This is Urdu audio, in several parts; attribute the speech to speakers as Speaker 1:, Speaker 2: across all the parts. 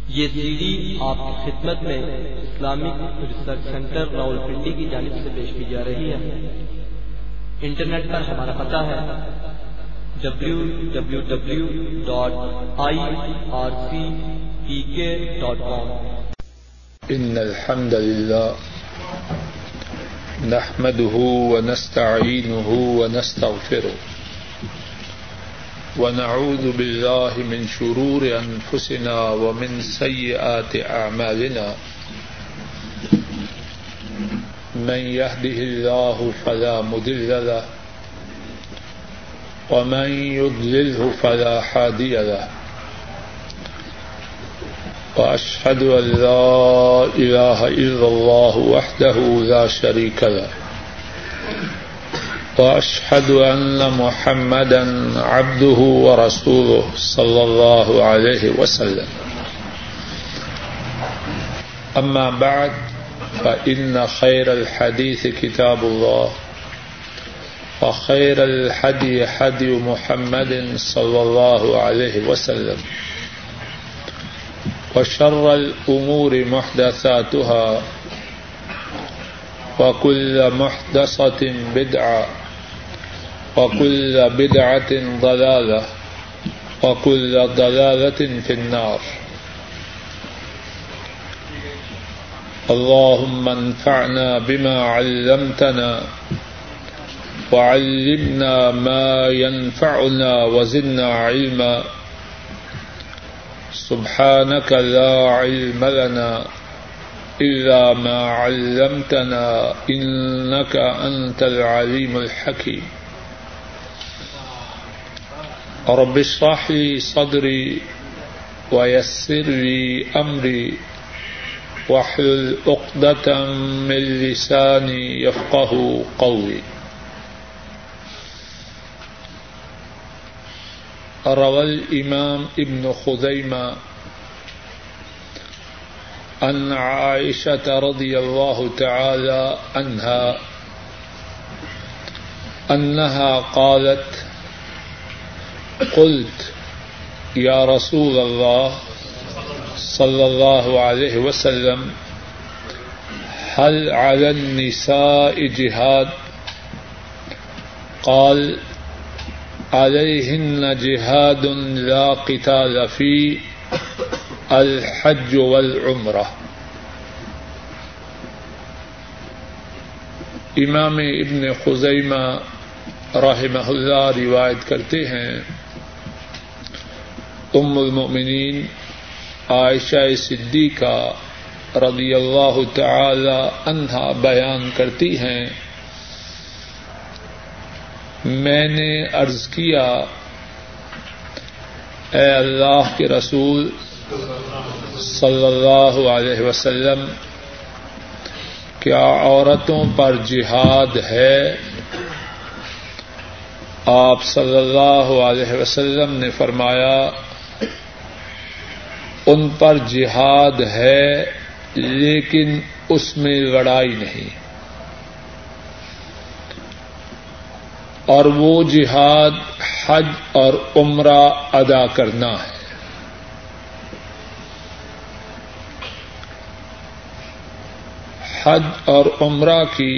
Speaker 1: یہ سی ڈی آپ کی خدمت میں اسلامک ریسرچ سینٹر راولپنڈی کی جانب سے پیش کی جا رہی ہے۔ انٹرنیٹ پر ہمارا پتہ ہے www.ircpk.com۔
Speaker 2: ان الحمد لله نحمده ونستعينه ونستغفره ونعوذ بالله من شرور انفسنا ومن سيئات اعمالنا من يهده الله فلا مضل له ومن يضلله فلا هادي له وأشهد أن لا إله إلا الله وحده لا شريك له وأشهد أن محمدا عبده ورسوله صلى الله عليه وسلم أما بعد فإن خير الحديث كتاب الله وخير الهدي هدي محمد صلى الله عليه وسلم وشر الأمور محدثاتها وكل محدثة بدعة وكل بدعة ضلالة وكل ضلالة في النار۔ اللهم انفعنا بما علمتنا وعلمنا ما ينفعنا وزدنا علما، سبحانك لا علم لنا إلا ما علمتنا إنك أنت العليم الحكيم۔ رب اشرح لي صدري ويسر لي أمري واحلل عقدة من لساني يفقهوا قولي۔ روى الإمام ابن خزيمة عن عائشة رضي الله تعالى عنها أنها قالت: قلت يا رسول الله صلى الله عليه وسلم هل على النساء جهاد؟ قال: عليهن جهاد لا قتال فيه الحج والعمرة۔ امام ابن خزیمہ رحمہ اللہ روایت کرتے ہیں، ام المؤمنین عائشہ صدیقہ رضی اللہ تعالی عنہا بیان کرتی ہیں، میں نے عرض کیا، اے اللہ کے رسول صلی اللہ علیہ وسلم، کیا عورتوں پر جہاد ہے؟ آپ صلی اللہ علیہ وسلم نے فرمایا، ان پر جہاد ہے لیکن اس میں لڑائی نہیں، اور وہ جہاد حج اور عمرہ ادا کرنا ہے۔ حج اور عمرہ کی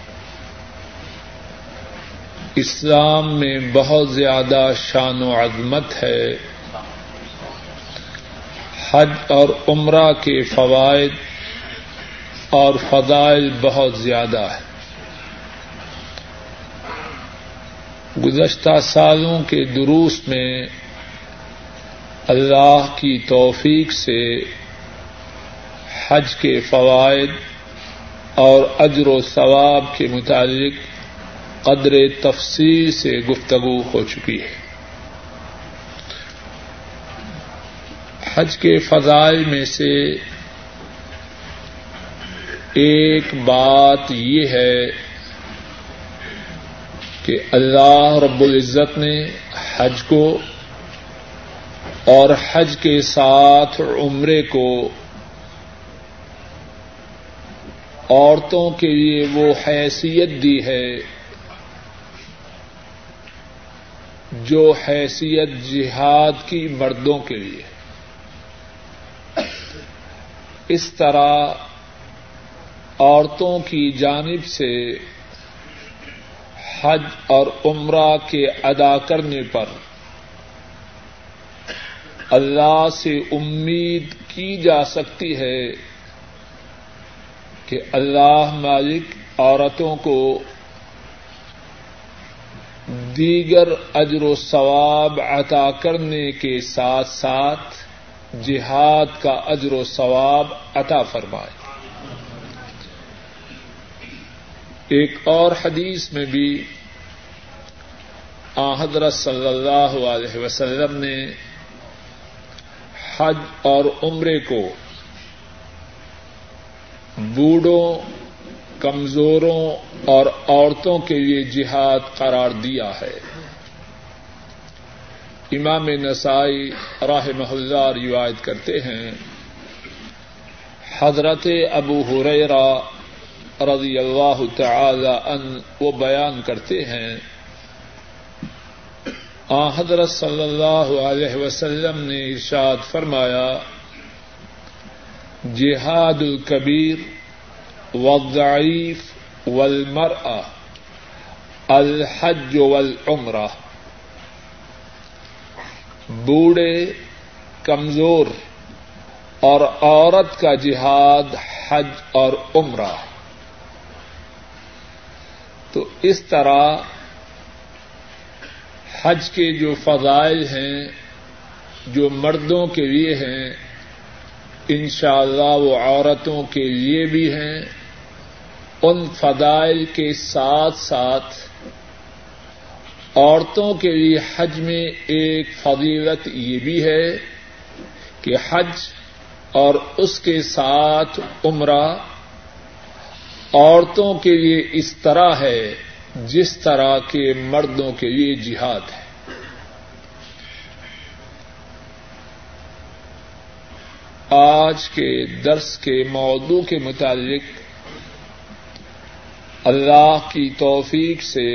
Speaker 2: اسلام میں بہت زیادہ شان و عظمت ہے۔ حج اور عمرہ کے فوائد اور فضائل بہت زیادہ ہیں۔ گزشتہ سالوں کے دروس میں اللہ کی توفیق سے حج کے فوائد اور اجر و ثواب کے متعلق قدر تفصیل سے گفتگو ہو چکی ہے۔ حج کے فضائل میں سے ایک بات یہ ہے کہ اللہ رب العزت نے حج کو اور حج کے ساتھ عمرے کو عورتوں کے لیے وہ حیثیت دی ہے جو حیثیت جہاد کی مردوں کے لیے۔ اس طرح عورتوں کی جانب سے حج اور عمرہ کے ادا کرنے پر اللہ سے امید کی جا سکتی ہے کہ اللہ مالک عورتوں کو دیگر اجر و ثواب عطا کرنے کے ساتھ ساتھ جہاد کا اجر و ثواب عطا فرمائے۔ ایک اور حدیث میں بھی حضرت صلی اللہ علیہ وسلم نے حج اور عمرے کو بوڑھوں، کمزوروں اور عورتوں کے لیے جہاد قرار دیا ہے۔ امام نسائی رحمہ اللہ روایت کرتے ہیں، حضرت ابو ہریرہ رضی اللہ تعالی عنہ وہ بیان کرتے ہیں، حضرت صلی اللہ علیہ وسلم نے ارشاد فرمایا، جہاد الکبیر والضعیف والمرأة الحج والعمرہ، بوڑھے، کمزور اور عورت کا جہاد حج اور عمرہ۔ تو اس طرح حج کے جو فضائل ہیں جو مردوں کے لیے ہیں، انشاءاللہ وہ عورتوں کے لیے بھی ہیں۔ ان فضائل کے ساتھ ساتھ عورتوں کے لیے حج میں ایک فضیلت یہ بھی ہے کہ حج اور اس کے ساتھ عمرہ عورتوں کے لیے اس طرح ہے جس طرح کے مردوں کے لیے جہاد ہے۔ آج کے درس کے موضوع کے متعلق اللہ کی توفیق سے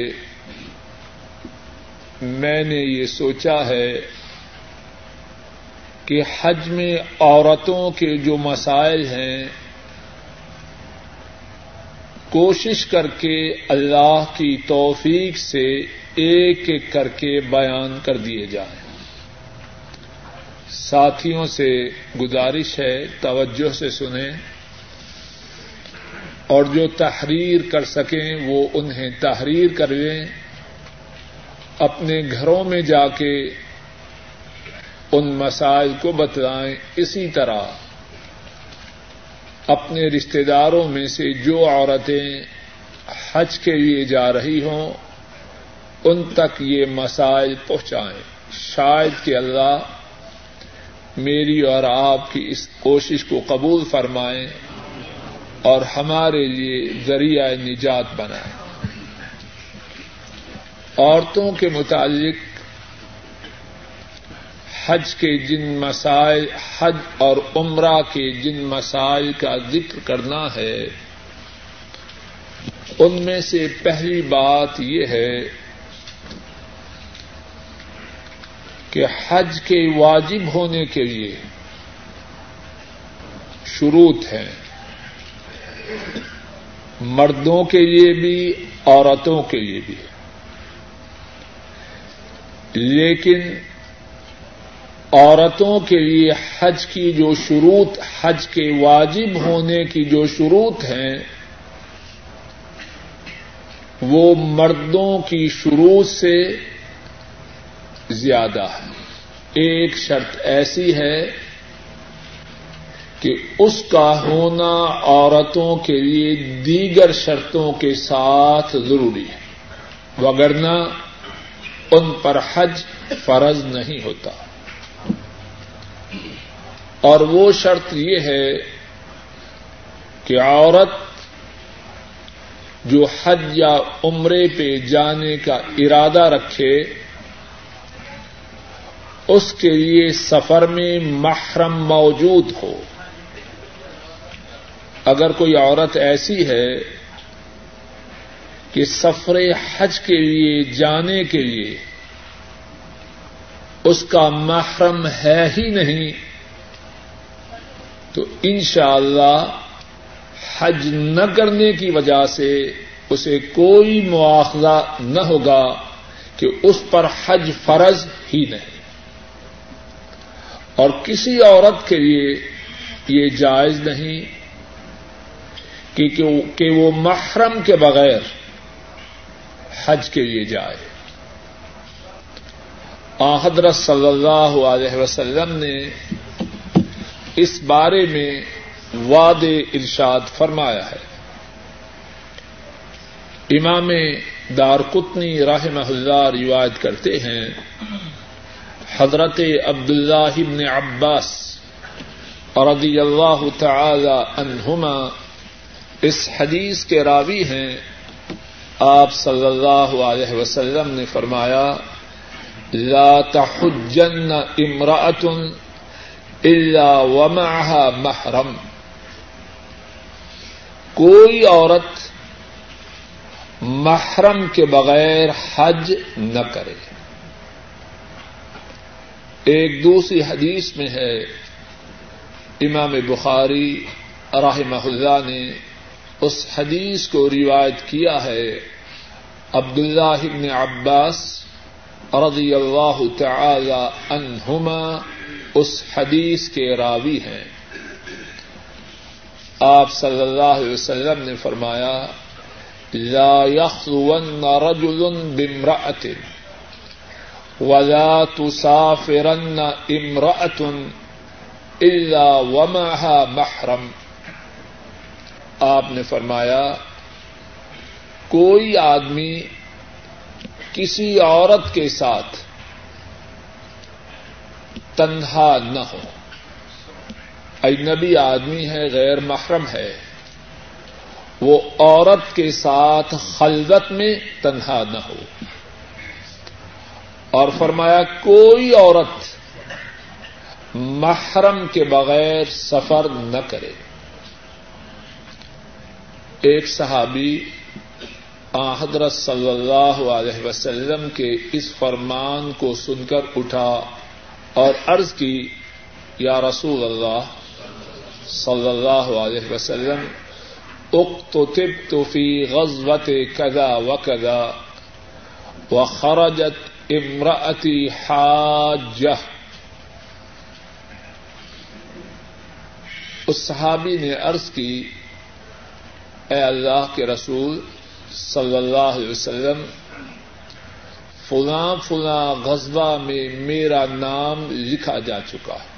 Speaker 2: میں نے یہ سوچا ہے کہ حج میں عورتوں کے جو مسائل ہیں کوشش کر کے اللہ کی توفیق سے ایک ایک کر کے بیان کر دیے جائیں۔ ساتھیوں سے گزارش ہے توجہ سے سنیں، اور جو تحریر کر سکیں وہ انہیں تحریر کر لیں، اپنے گھروں میں جا کے ان مسائل کو بتلائیں۔ اسی طرح اپنے رشتہ داروں میں سے جو عورتیں حج کے لیے جا رہی ہوں ان تک یہ مسائل پہنچائیں۔ شاید کہ اللہ میری اور آپ کی اس کوشش کو قبول فرمائیں اور ہمارے لیے ذریعہ نجات بنائیں۔ عورتوں کے متعلق حج کے جن مسائل، حج اور عمرہ کے جن مسائل کا ذکر کرنا ہے ان میں سے پہلی بات یہ ہے کہ حج کے واجب ہونے کے لیے شروط ہیں، مردوں کے لیے بھی عورتوں کے لیے بھی، لیکن عورتوں کے لیے حج کی جو شروط، حج کے واجب ہونے کی جو شروط ہیں وہ مردوں کی شروط سے زیادہ ہے۔ ایک شرط ایسی ہے کہ اس کا ہونا عورتوں کے لیے دیگر شرطوں کے ساتھ ضروری ہے، وگرنہ ان پر حج فرض نہیں ہوتا۔ اور وہ شرط یہ ہے کہ عورت جو حج یا عمرے پہ جانے کا ارادہ رکھے اس کے لیے سفر میں محرم موجود ہو۔ اگر کوئی عورت ایسی ہے کہ سفر حج کے لیے جانے کے لیے اس کا محرم ہے ہی نہیں، تو انشاءاللہ حج نہ کرنے کی وجہ سے اسے کوئی مواخذہ نہ ہوگا کہ اس پر حج فرض ہی نہیں. اور کسی عورت کے لیے یہ جائز نہیں کہ وہ محرم کے بغیر حج کے لیے جائے. حضرت صلی اللہ علیہ وسلم نے اس بارے میں واضح ارشاد فرمایا ہے. امام دارقطنی رحمہ اللہ روایت کرتے ہیں حضرت عبداللہ بن عباس رضی اللہ تعالی عنہما اس حدیث کے راوی ہیں. آپ صلی اللہ علیہ وسلم نے فرمایا لا تحجن امرأة الا ومعها محرم. کوئی عورت محرم کے بغیر حج نہ کرے. ایک دوسری حدیث میں ہے امام بخاری رحمہ اللہ نے اس حدیث کو روایت کیا ہے. عبداللہ بن عباس رضی اللہ تعالی عنہما اس حدیث کے راوی ہیں. آپ صلی اللہ علیہ وسلم نے فرمایا لا يخلون رجل بامرأة ولا تسافرن امرأة الا ومعها محرم. آپ نے فرمایا کوئی آدمی کسی عورت کے ساتھ تنہا نہ ہو. اجنبی آدمی ہے, غیر محرم ہے, وہ عورت کے ساتھ خلوت میں تنہا نہ ہو. اور فرمایا کوئی عورت محرم کے بغیر سفر نہ کرے. ایک صحابی حضرت صلی اللہ علیہ وسلم کے اس فرمان کو سن کر اٹھا اور عرض کی یا رسول اللہ صلی اللہ علیہ وسلم اقتتبت فی غزوۃ کذا وکذا وخرجت امرأتی حاجہ. اس صحابی نے عرض کی اے اللہ کے رسول صلی اللہ علیہ وسلم فلاں فلاں غزوہ میں میرا نام لکھا جا چکا ہے.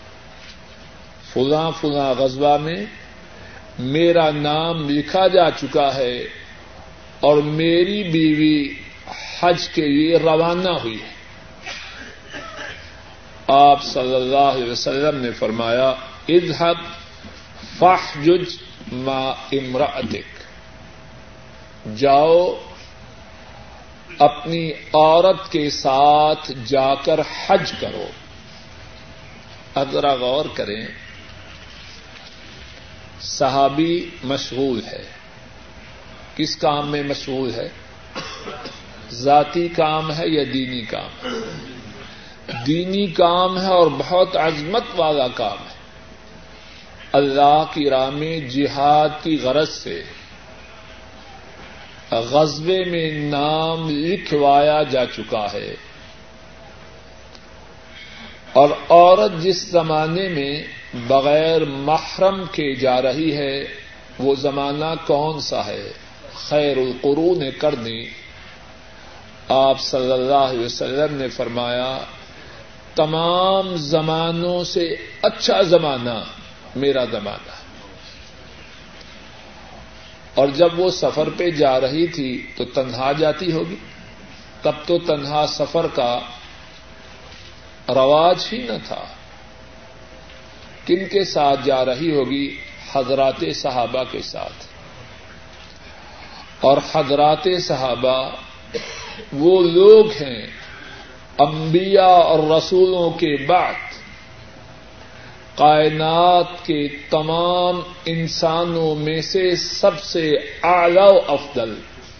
Speaker 2: فلاں فلاں غزوہ میں میرا نام لکھا جا چکا ہے اور میری بیوی حج کے لیے روانہ ہوئی ہے. آپ صلی اللہ علیہ وسلم نے فرمایا اذهب فاحجج مع امرأتک. جاؤ اپنی عورت کے ساتھ جا کر حج کرو. اب ذرا غور کریں, صحابی مشغول ہے, کس کام میں مشغول ہے؟ ذاتی کام ہے یا دینی کام ہے؟ دینی کام ہے اور بہت عظمت والا کام ہے. اللہ کی راہ میں جہاد کی غرض سے غزوے میں نام لکھوایا جا چکا ہے. اور عورت جس زمانے میں بغیر محرم کے جا رہی ہے وہ زمانہ کون سا ہے؟ خیر القرون قرنی. آپ صلی اللہ علیہ وسلم نے فرمایا تمام زمانوں سے اچھا زمانہ میرا زمانہ. اور جب وہ سفر پہ جا رہی تھی تو تنہا جاتی ہوگی, تب تو تنہا سفر کا رواج ہی نہ تھا. کن کے ساتھ جا رہی ہوگی؟ حضرات صحابہ کے ساتھ. اور حضرات صحابہ وہ لوگ ہیں انبیاء اور رسولوں کے بعد کائنات کے تمام انسانوں میں سے سب سے اعلی و افضل,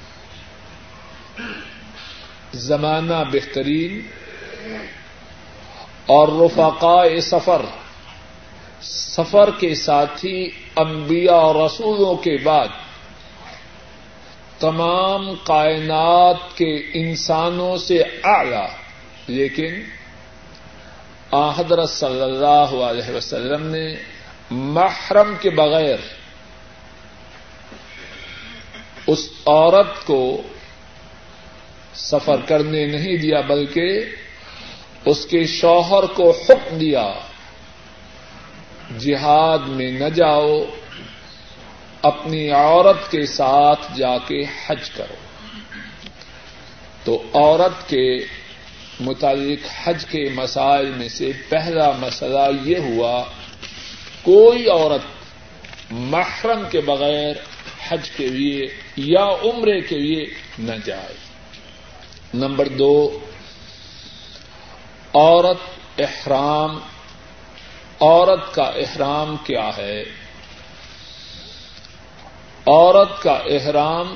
Speaker 2: زمانہ بہترین اور رفقاء سفر سفر کے ساتھی انبیاء اور رسولوں کے بعد تمام کائنات کے انسانوں سے اعلیٰ، لیکن حضرت صلی اللہ علیہ وسلم نے محرم کے بغیر اس عورت کو سفر کرنے نہیں دیا، بلکہ اس کے شوہر کو حکم دیا جہاد میں نہ جاؤ، اپنی عورت کے ساتھ جا کے حج کرو۔ تو عورت کے متعلق حج کے مسائل میں سے پہلا مسئلہ یہ ہوا، کوئی عورت محرم کے بغیر حج کے لیے یا عمرے کے لیے نہ جائے۔ نمبر 2، عورت کا احرام کیا ہے؟ عورت کا احرام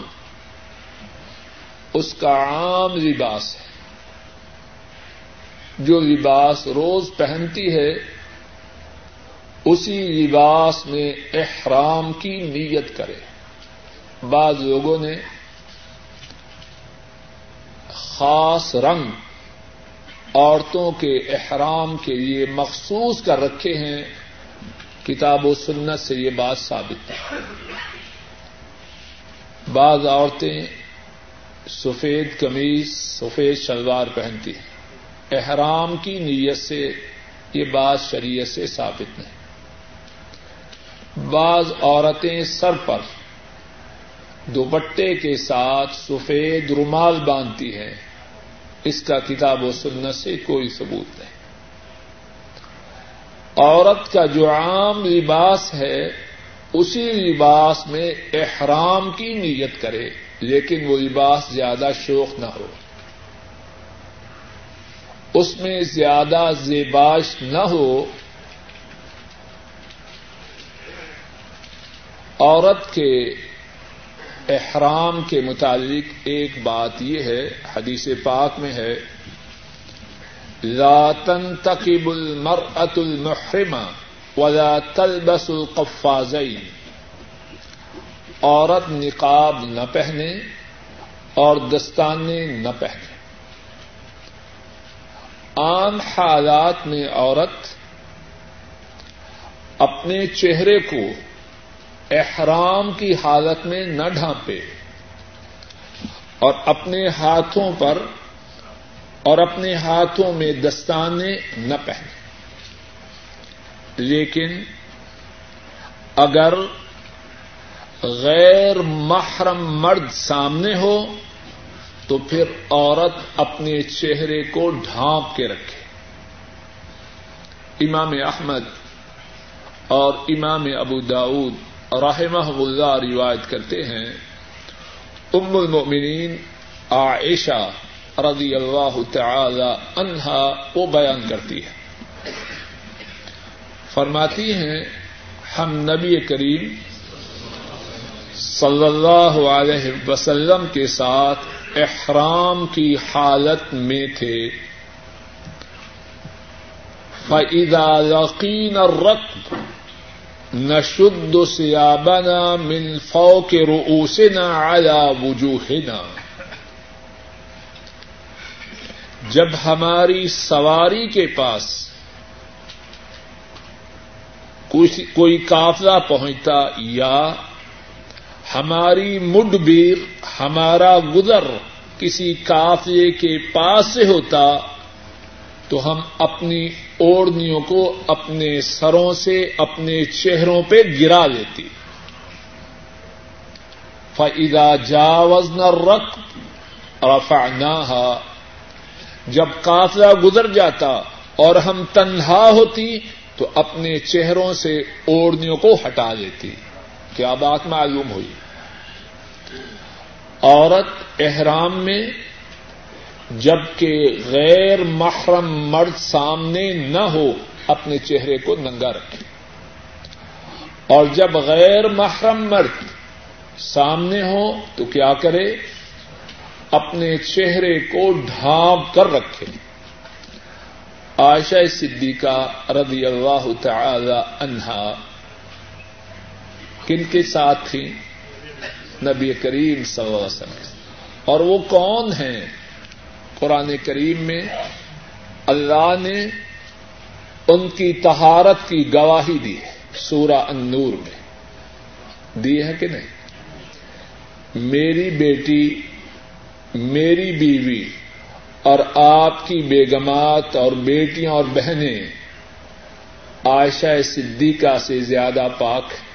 Speaker 2: اس کا عام لباس ہے، جو لباس روز پہنتی ہے اسی لباس میں احرام کی نیت کرے۔ بعض لوگوں نے خاص رنگ عورتوں کے احرام کے لیے مخصوص کر رکھے ہیں، کتاب و سنت سے یہ بات ثابت ہے۔ بعض عورتیں سفید قمیض سفید شلوار پہنتی ہیں، احرام کی نیت سے، یہ بات شریعت سے ثابت نہیں۔ بعض عورتیں سر پر دوپٹے کے ساتھ سفید رومال باندھتی ہیں، اس کا کتاب و سنت سے کوئی ثبوت نہیں۔ عورت کا جو عام لباس ہے اسی لباس میں احرام کی نیت کرے، لیکن وہ لباس زیادہ شوخ نہ ہو، اس میں زیادہ زیباش نہ ہو۔ عورت کے احرام کے متعلق ایک بات یہ ہے، حدیث پاک میں ہے، لا تنتقب المرأة المحرمة ولا تلبس القفازین، عورت نقاب نہ پہنے اور دستانے نہ پہنے۔ عام حالات میں عورت اپنے چہرے کو احرام کی حالت میں نہ ڈھانپے اور اپنے ہاتھوں پر اور اپنے ہاتھوں میں دستانے نہ پہنے، لیکن اگر غیر محرم مرد سامنے ہو تو پھر عورت اپنے چہرے کو ڈھانپ کے رکھے۔ امام احمد اور امام ابو داؤد رحمہ اللہ روایت کرتے ہیں، ام المؤمنین عائشہ رضی اللہ تعالی عنہا وہ بیان کرتی ہے، فرماتی ہیں ہم نبی کریم صلی اللہ علیہ وسلم کے ساتھ احرام کی حالت میں تھے، فَإِذَا لَقِينَا الرَّكْبَ نشد ثيابنا من فوق رؤوسنا على وجوهنا، جب ہماری سواری کے پاس کوئی قافلہ پہنچتا یا ہماری مڈبیر ہمارا گزر کسی قافلے کے پاس سے ہوتا تو ہم اپنی اوڑھنیوں کو اپنے سروں سے اپنے چہروں پہ گرا لیتی۔ فَإِذَا جَاوَزْنَا الرَّكْبَ رَفَعْنَاهَا، جب قافلہ گزر جاتا اور ہم تنہا ہوتی تو اپنے چہروں سے اوڑھنیوں کو ہٹا لیتی۔ کیا بات معلوم ہوئی؟ عورت احرام میں جبکہ غیر محرم مرد سامنے نہ ہو اپنے چہرے کو ننگا رکھے، اور جب غیر محرم مرد سامنے ہو تو کیا کرے؟ اپنے چہرے کو ڈھانپ کر رکھے۔ عائشہ صدیقہ رضی اللہ تعالی عنہا کن کے ساتھ تھیں؟ نبی کریم صلی اللہ علیہ وسلم. اور وہ کون ہیں؟ قرآن کریم میں اللہ نے ان کی طہارت کی گواہی دی ہے. سورہ النور میں دی ہے کہ نہیں؟ میری بیٹی، میری بیوی اور آپ کی بیگمات اور بیٹیاں اور بہنیں عائشہ صدیقہ سے زیادہ پاک ہیں.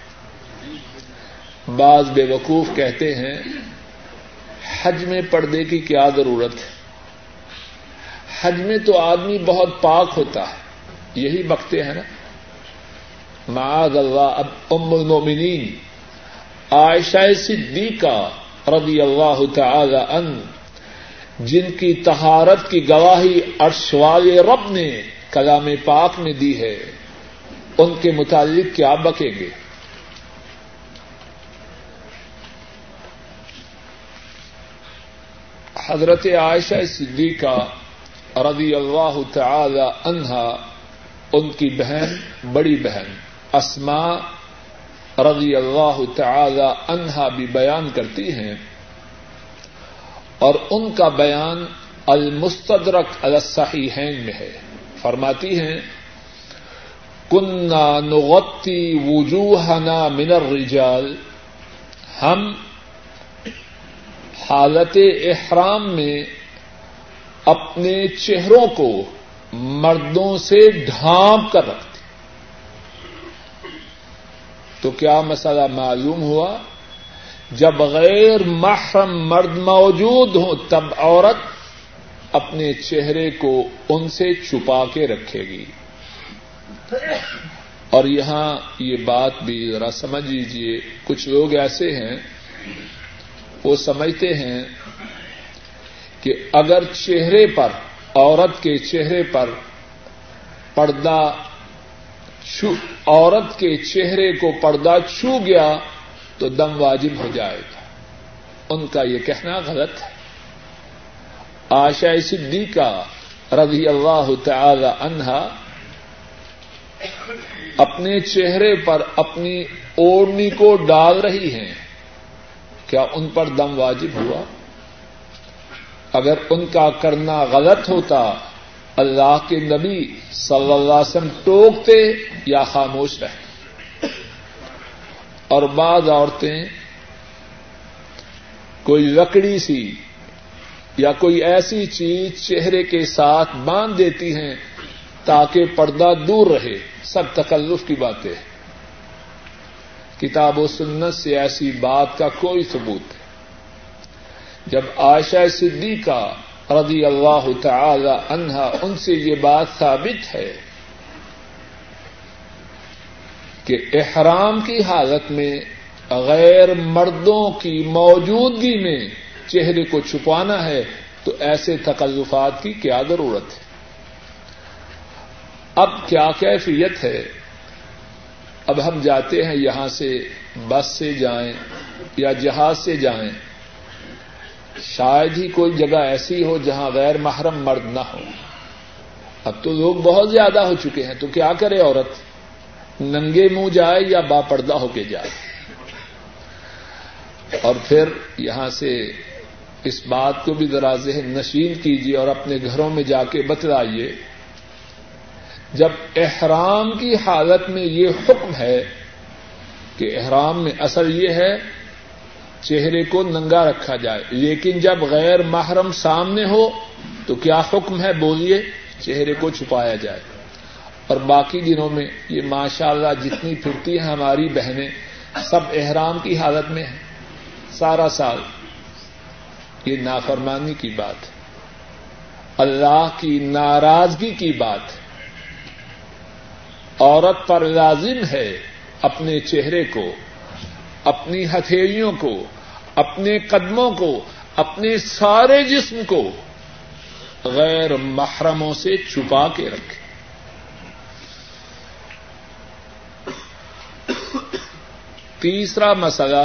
Speaker 2: بعض بے وقوف کہتے ہیں حج میں پردے کی کیا ضرورت ہے؟ حج میں تو آدمی بہت پاک ہوتا ہے. یہی بکتے ہیں نا. معاذ اللہ. اب ام المومنین عائشہ صدیقہ رضی اللہ تعالی عنہ جن کی طہارت کی گواہی عرش والے رب نے کلام پاک میں دی ہے، ان کے متعلق کیا بکیں گے؟ حضرت عائشہ صدیقہ رضی اللہ تعالی عنہا، ان کی بہن، بڑی بہن اسماء رضی اللہ تعالی عنہا بھی بیان کرتی ہیں، اور ان کا بیان المستدرک علی الصحیحین میں ہے. فرماتی ہیں کنا نغطی وجوہنا من الرجال، ہم حالت احرام میں اپنے چہروں کو مردوں سے ڈھانپ کر رکھتے. تو کیا مسئلہ معلوم ہوا؟ جب غیر محرم مرد موجود ہوں تب عورت اپنے چہرے کو ان سے چھپا کے رکھے گی. اور یہاں یہ بات بھی ذرا سمجھ لیجیے. کچھ لوگ ایسے ہیں وہ سمجھتے ہیں کہ اگر چہرے پر، عورت کے چہرے پر پردہ، عورت کے چہرے کو پردہ چھو گیا تو دم واجب ہو جائے گا. ان کا یہ کہنا غلط ہے. عائشہ صدیقہ رضی اللہ تعالی عنہا اپنے چہرے پر اپنی اوڑھنی کو ڈال رہی ہیں، کیا ان پر دم واجب ہوا؟ اگر ان کا کرنا غلط ہوتا اللہ کے نبی صلی اللہ علیہ وسلم ٹوکتے یا خاموش رہتے. اور بعض عورتیں کوئی لکڑی سی یا کوئی ایسی چیز چہرے کے ساتھ باندھ دیتی ہیں تاکہ پردہ دور رہے. سب تکلف کی باتیں. کتاب و سنت سے ایسی بات کا کوئی ثبوت نہیں. جب عائشہ صدیقہ رضی اللہ تعالی عنہا ان سے یہ بات ثابت ہے کہ احرام کی حالت میں غیر مردوں کی موجودگی میں چہرے کو چھپانا ہے تو ایسے تکلفات کی کیا ضرورت ہے؟ اب کیا کیفیت ہے؟ اب ہم جاتے ہیں یہاں سے، بس سے جائیں یا جہاز سے جائیں، شاید ہی کوئی جگہ ایسی ہو جہاں غیر محرم مرد نہ ہو. اب تو لوگ بہت زیادہ ہو چکے ہیں، تو کیا کرے عورت؟ ننگے منہ جائے یا با پردہ ہو کے جائے؟ اور پھر یہاں سے اس بات کو بھی ذرا ذہن نشین کیجیے اور اپنے گھروں میں جا کے بتلائیے. جب احرام کی حالت میں یہ حکم ہے کہ احرام میں اصل یہ ہے چہرے کو ننگا رکھا جائے، لیکن جب غیر محرم سامنے ہو تو کیا حکم ہے؟ بولیے. چہرے کو چھپایا جائے. اور باقی دنوں میں یہ ماشاءاللہ جتنی پھرتی ہیں ہماری بہنیں سب احرام کی حالت میں ہیں سارا سال. یہ نافرمانی کی بات ہے، اللہ کی ناراضگی کی بات ہے. عورت پر لازم ہے اپنے چہرے کو، اپنی ہتھیلیوں کو، اپنے قدموں کو، اپنے سارے جسم کو غیر محرموں سے چھپا کے رکھے. تیسرا مسئلہ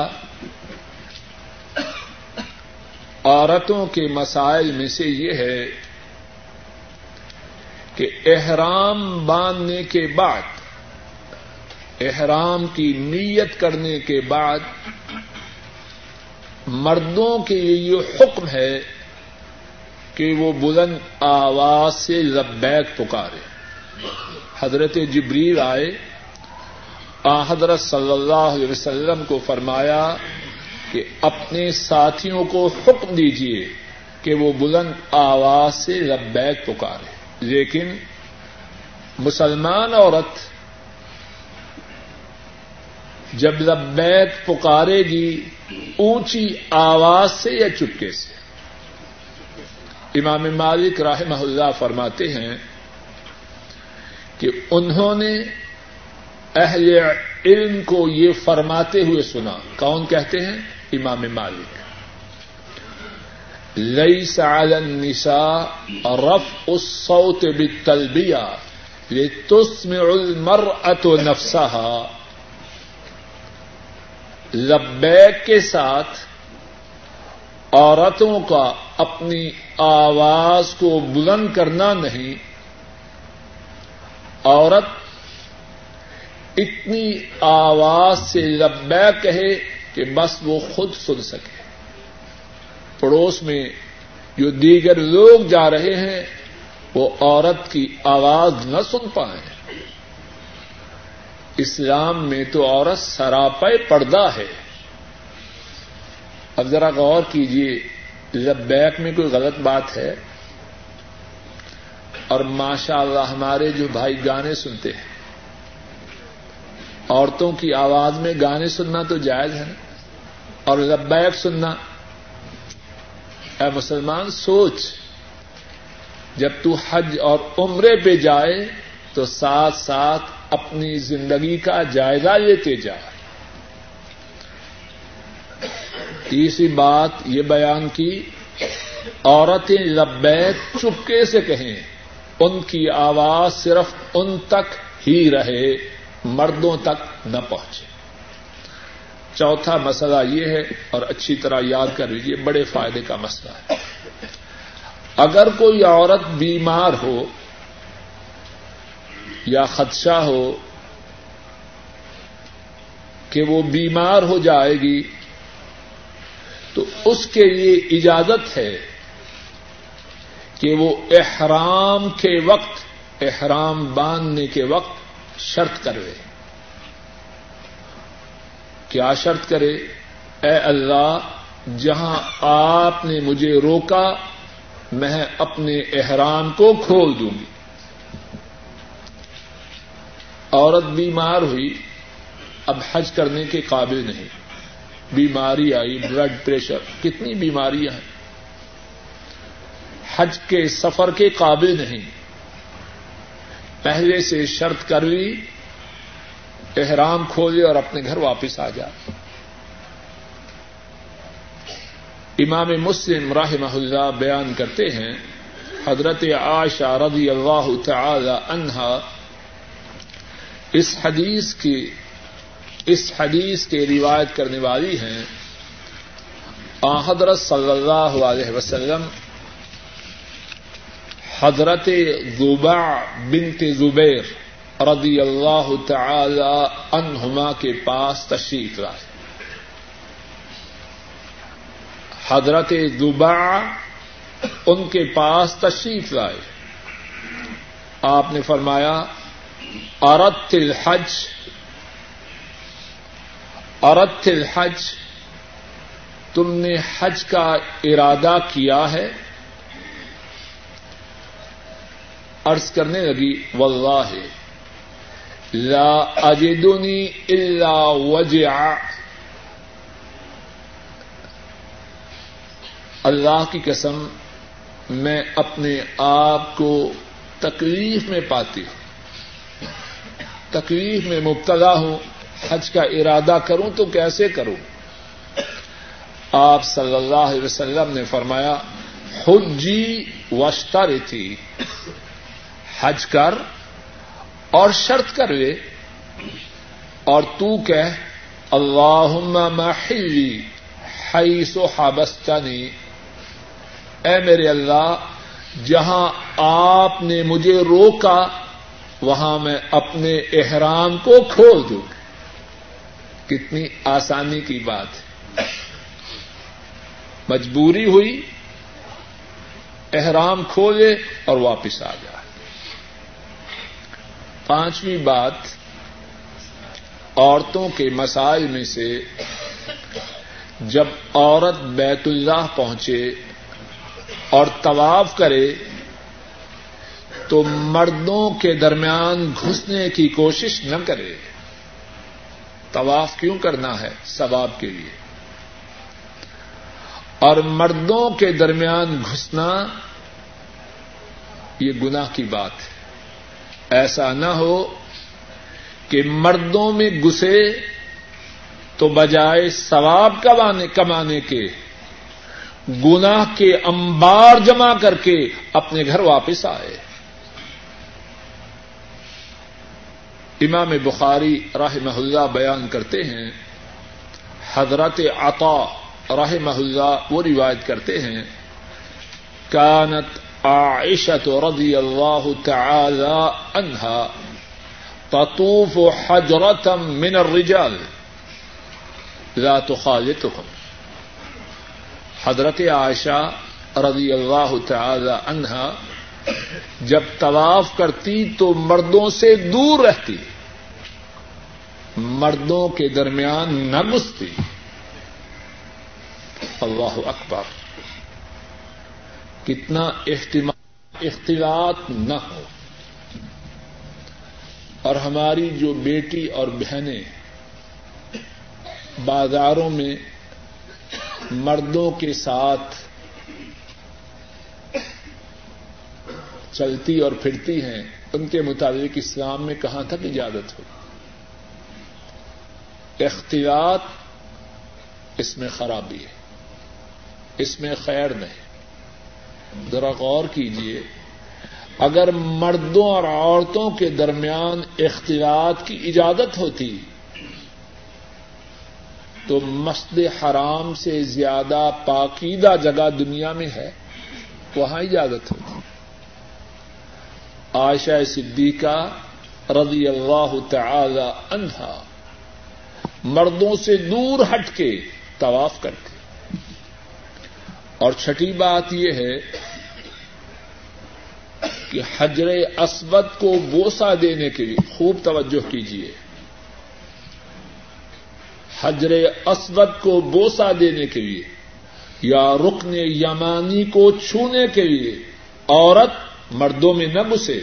Speaker 2: عورتوں کے مسائل میں سے یہ ہے کہ احرام باندھنے کے بعد، احرام کی نیت کرنے کے بعد مردوں کے لیے یہ حکم ہے کہ وہ بلند آواز سے لبیک پکارے۔ حضرت جبریل آئے، حضرت صلی اللہ علیہ وسلم کو فرمایا کہ اپنے ساتھیوں کو حکم دیجیے کہ وہ بلند آواز سے لبیک پکارے۔ لیکن مسلمان عورت جب لبیک پکارے گی اونچی آواز سے یا چپکے سے؟ امام مالک رحمہ اللہ فرماتے ہیں کہ انہوں نے اہل علم کو یہ فرماتے ہوئے سنا۔ کون کہتے ہیں؟ امام مالک۔ لیس علی النساء رفع الصوت بالتلبیہ لتسمع المرأة نفسها۔ لبیک کے ساتھ عورتوں کا اپنی آواز کو بلند کرنا نہیں، عورت اتنی آواز سے لبیک کہے کہ بس وہ خود سن سکے، پڑوس میں جو دیگر لوگ جا رہے ہیں وہ عورت کی آواز نہ سن پائیں۔ اسلام میں تو عورت سراپے پردہ ہے۔ اب ذرا غور کیجیے، لبیک میں کوئی غلط بات ہے؟ اور ماشاء اللہ ہمارے جو بھائی گانے سنتے ہیں، عورتوں کی آواز میں گانے سننا تو جائز ہے نا، اور لبیک سننا؟ اے مسلمان سوچ، جب تو حج اور عمرے پہ جائے تو ساتھ ساتھ اپنی زندگی کا جائزہ لیتے جا۔ تیسری بات یہ بیان کی، عورتیں لبیک چپکے سے کہیں، ان کی آواز صرف ان تک ہی رہے، مردوں تک نہ پہنچے۔ چوتھا مسئلہ یہ ہے، اور اچھی طرح یاد کر لیجیے، بڑے فائدے کا مسئلہ ہے۔ اگر کوئی عورت بیمار ہو یا خدشہ ہو کہ وہ بیمار ہو جائے گی تو اس کے لیے اجازت ہے کہ وہ احرام کے وقت، احرام باندھنے کے وقت شرط کرے۔ کیا شرط کرے؟ اے اللہ، جہاں آپ نے مجھے روکا میں اپنے احرام کو کھول دوں گی۔ عورت بیمار ہوئی، اب حج کرنے کے قابل نہیں، بیماری آئی، بلڈ پریشر، کتنی بیماریاں ہیں، حج کے سفر کے قابل نہیں، پہلے سے شرط کر لی، احرام کھولے اور اپنے گھر واپس آ جا۔ امام مسلم رحمہ اللہ بیان کرتے ہیں، حضرت عائشہ رضی اللہ تعالی عنہا اس حدیث کے روایت کرنے والی ہیں۔ حضرت صلی اللہ علیہ وسلم حضرت ضباع بنت زبیر رضی اللہ تعالی عنہما کے پاس تشریف لائے۔ حضرت ضباع ان کے پاس تشریف لائے، آپ نے فرمایا اردت الحج، تم نے حج کا ارادہ کیا ہے؟ عرض کرنے لگی واللہ لا اجدنی الا وجعا، اللہ کی قسم میں اپنے آپ کو تکلیف میں پاتی ہوں، تکلیف میں مبتلا ہوں، حج کا ارادہ کروں تو کیسے کروں؟ آپ صلی اللہ علیہ وسلم نے فرمایا حجی واشترطی، حج کر اور شرط کر لے، اور تو کہہ اللہم محلی حیث حبستنی، اے میرے اللہ جہاں آپ نے مجھے روکا وہاں میں اپنے احرام کو کھول دوں. کتنی آسانی کی بات ہے. مجبوری ہوئی, احرام کھولے اور واپس آ جائے. پانچویں بات, عورتوں کے مسائل میں سے جب عورت بیت اللہ پہنچے اور طواف کرے تو مردوں کے درمیان گھسنے کی کوشش نہ کرے. طواف کیوں کرنا ہے؟ ثواب کے لیے. اور مردوں کے درمیان گھسنا یہ گناہ کی بات ہے. ایسا نہ ہو کہ مردوں میں گھسے تو بجائے ثواب کمانے کے گناہ کے انبار جمع کر کے اپنے گھر واپس آئے. امام بخاری رحمہ اللہ بیان کرتے ہیں, حضرت عطا رحمہ اللہ وہ روایت کرتے ہیں, کانت عائشۃ رضی اللہ تعالی عنہا تطوف حجرۃ من الرجال لا تخالطهم. حضرت عائشہ رضی اللہ تعالی عنہا جب طواف کرتی تو مردوں سے دور رہتی, مردوں کے درمیان نہ گھستی. اللہ اکبر, کتنا اختلاط نہ ہو. اور ہماری جو بیٹی اور بہنیں بازاروں میں مردوں کے ساتھ چلتی اور پھرتی ہیں, ان کے مطابق اسلام میں کہاں تک اجازت ہو؟ اختلاط اس میں خرابی ہے, اس میں خیر نہیں. ذرا غور کیجیے, اگر مردوں اور عورتوں کے درمیان اختلاط کی اجازت ہوتی تو مسجد حرام سے زیادہ پاکیزہ جگہ دنیا میں ہے, وہاں اجازت ہوتی. عائشہ صدیقہ رضی اللہ تعالی عنہا مردوں سے دور ہٹ کے طواف کرتے. اور چھٹی بات یہ ہے کہ حجر اسود کو بوسہ دینے کے لیے خوب توجہ کیجیے, حجر اسود کو بوسہ دینے کے لیے یا رکن یمانی کو چھونے کے لیے عورت مردوں میں نہ گھسے.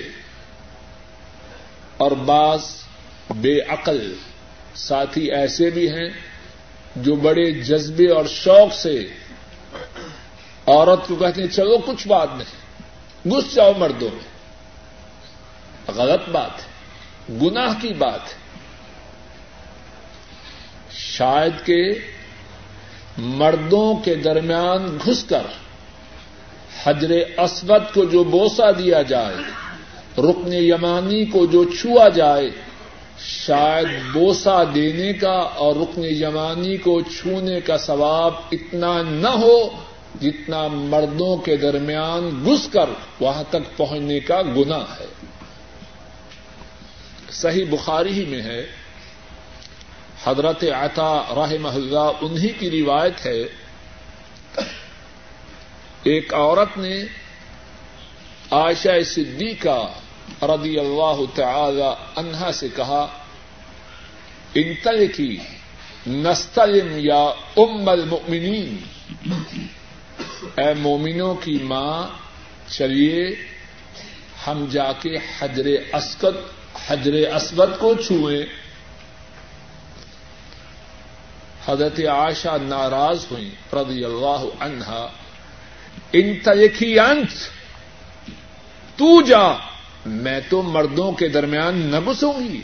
Speaker 2: اور بعض بے عقل ساتھی ایسے بھی ہیں جو بڑے جذبے اور شوق سے عورت کو کہتے ہیں چلو کچھ بات نہیں, گھس جاؤ مردوں میں. غلط بات ہے, گناہ کی بات ہے. شاید کہ مردوں کے درمیان گھس کر حجر اسود کو جو بوسہ دیا جائے, رکن یمانی کو جو چھوا جائے, شاید بوسہ دینے کا اور رکن یمانی کو چھونے کا ثواب اتنا نہ ہو جتنا مردوں کے درمیان گھس کر وہاں تک پہنچنے کا گناہ ہے. صحیح بخاری ہی میں ہے, حضرت عطا رحمہ اللہ انہی کی روایت ہے, ایک عورت نے عائشہ صدیقہ رضی اللہ تعالی عنہا سے کہا, انطلقی نستلم یا ام المؤمنین, اے مومنوں کی ماں چلیے ہم جا کے حجر اسود کو چھوئیں. حضرت عائشہ ناراض ہوئیں رضی اللہ عنہا, انطلقی انت, تو جا, میں تو مردوں کے درمیان نہ گھسوں گی.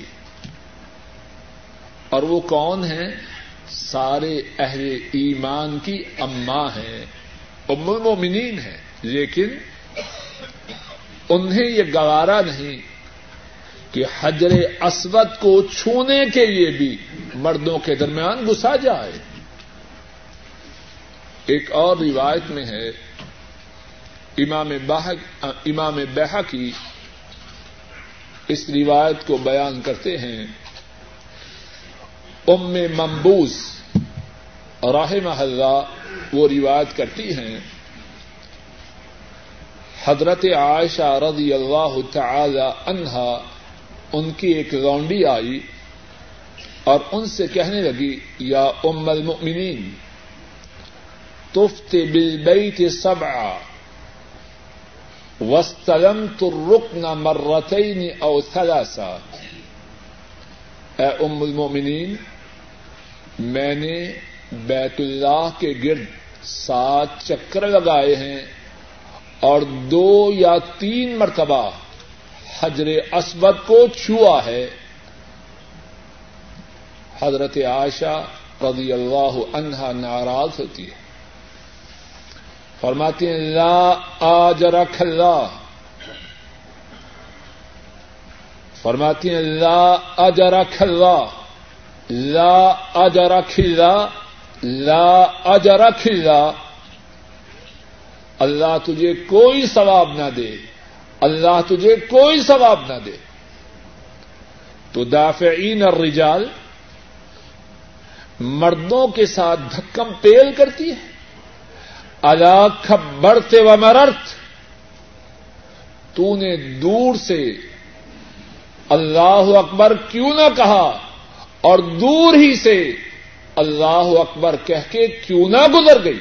Speaker 2: اور وہ کون ہیں؟ سارے اہل ایمان کی اماں ہیں, ام المومنین ہیں, لیکن انہیں یہ گوارا نہیں کہ حجر اسود کو چھونے کے لیے بھی مردوں کے درمیان گھسا جائے. ایک اور روایت میں ہے امام بیہقی اس روایت کو بیان کرتے ہیں. ام منبوس رحمہ اللہ وہ روایت کرتی ہیں حضرت عائشہ رضی اللہ تعالی عنہا ان کی ایک لونڈی آئی اور ان سے کہنے لگی یا ام المؤمنین طفت بالبیت سبعا واستلمت الرکن مرتین او ثلاثا. اے ام المؤمنین میں نے بیت اللہ کے گرد 7 چکر لگائے ہیں اور 2 یا 3 مرتبہ حجر اسود کو چھوا ہے. حضرت عائشہ رضی اللہ عنہا ناراض ہوتی ہے, فرماتی ہیں لا آجرک اللہ, فرماتی ہیں لا اجرک اللہ, لا اجرک اللہ, لا اجرک اللہ, اللہ تجھے کوئی ثواب نہ دے, اللہ تجھے کوئی ثواب نہ دے. تو دافعین الرجال مردوں کے ساتھ دھکم پیل کرتی ہے. الا کبرت و مررت, تو نے دور سے اللہ اکبر کیوں نہ کہا اور دور ہی سے اللہ اکبر کہہ کے کیوں نہ گزر گئی.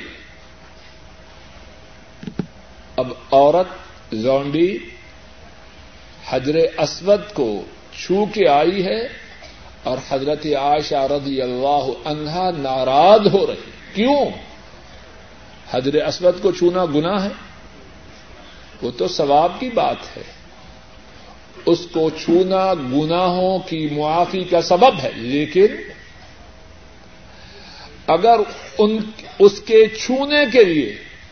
Speaker 2: اب عورت لونڈی حجر اسود کو چھو کے آئی ہے اور حضرت عائشہ رضی اللہ عنہا ناراض ہو رہی. کیوں؟ حجر اسود کو چھونا گناہ ہے, وہ تو ثواب کی بات ہے, اس کو چھونا گناہوں کی معافی کا سبب ہے. لیکن اگر اس کے چھونے کے لیے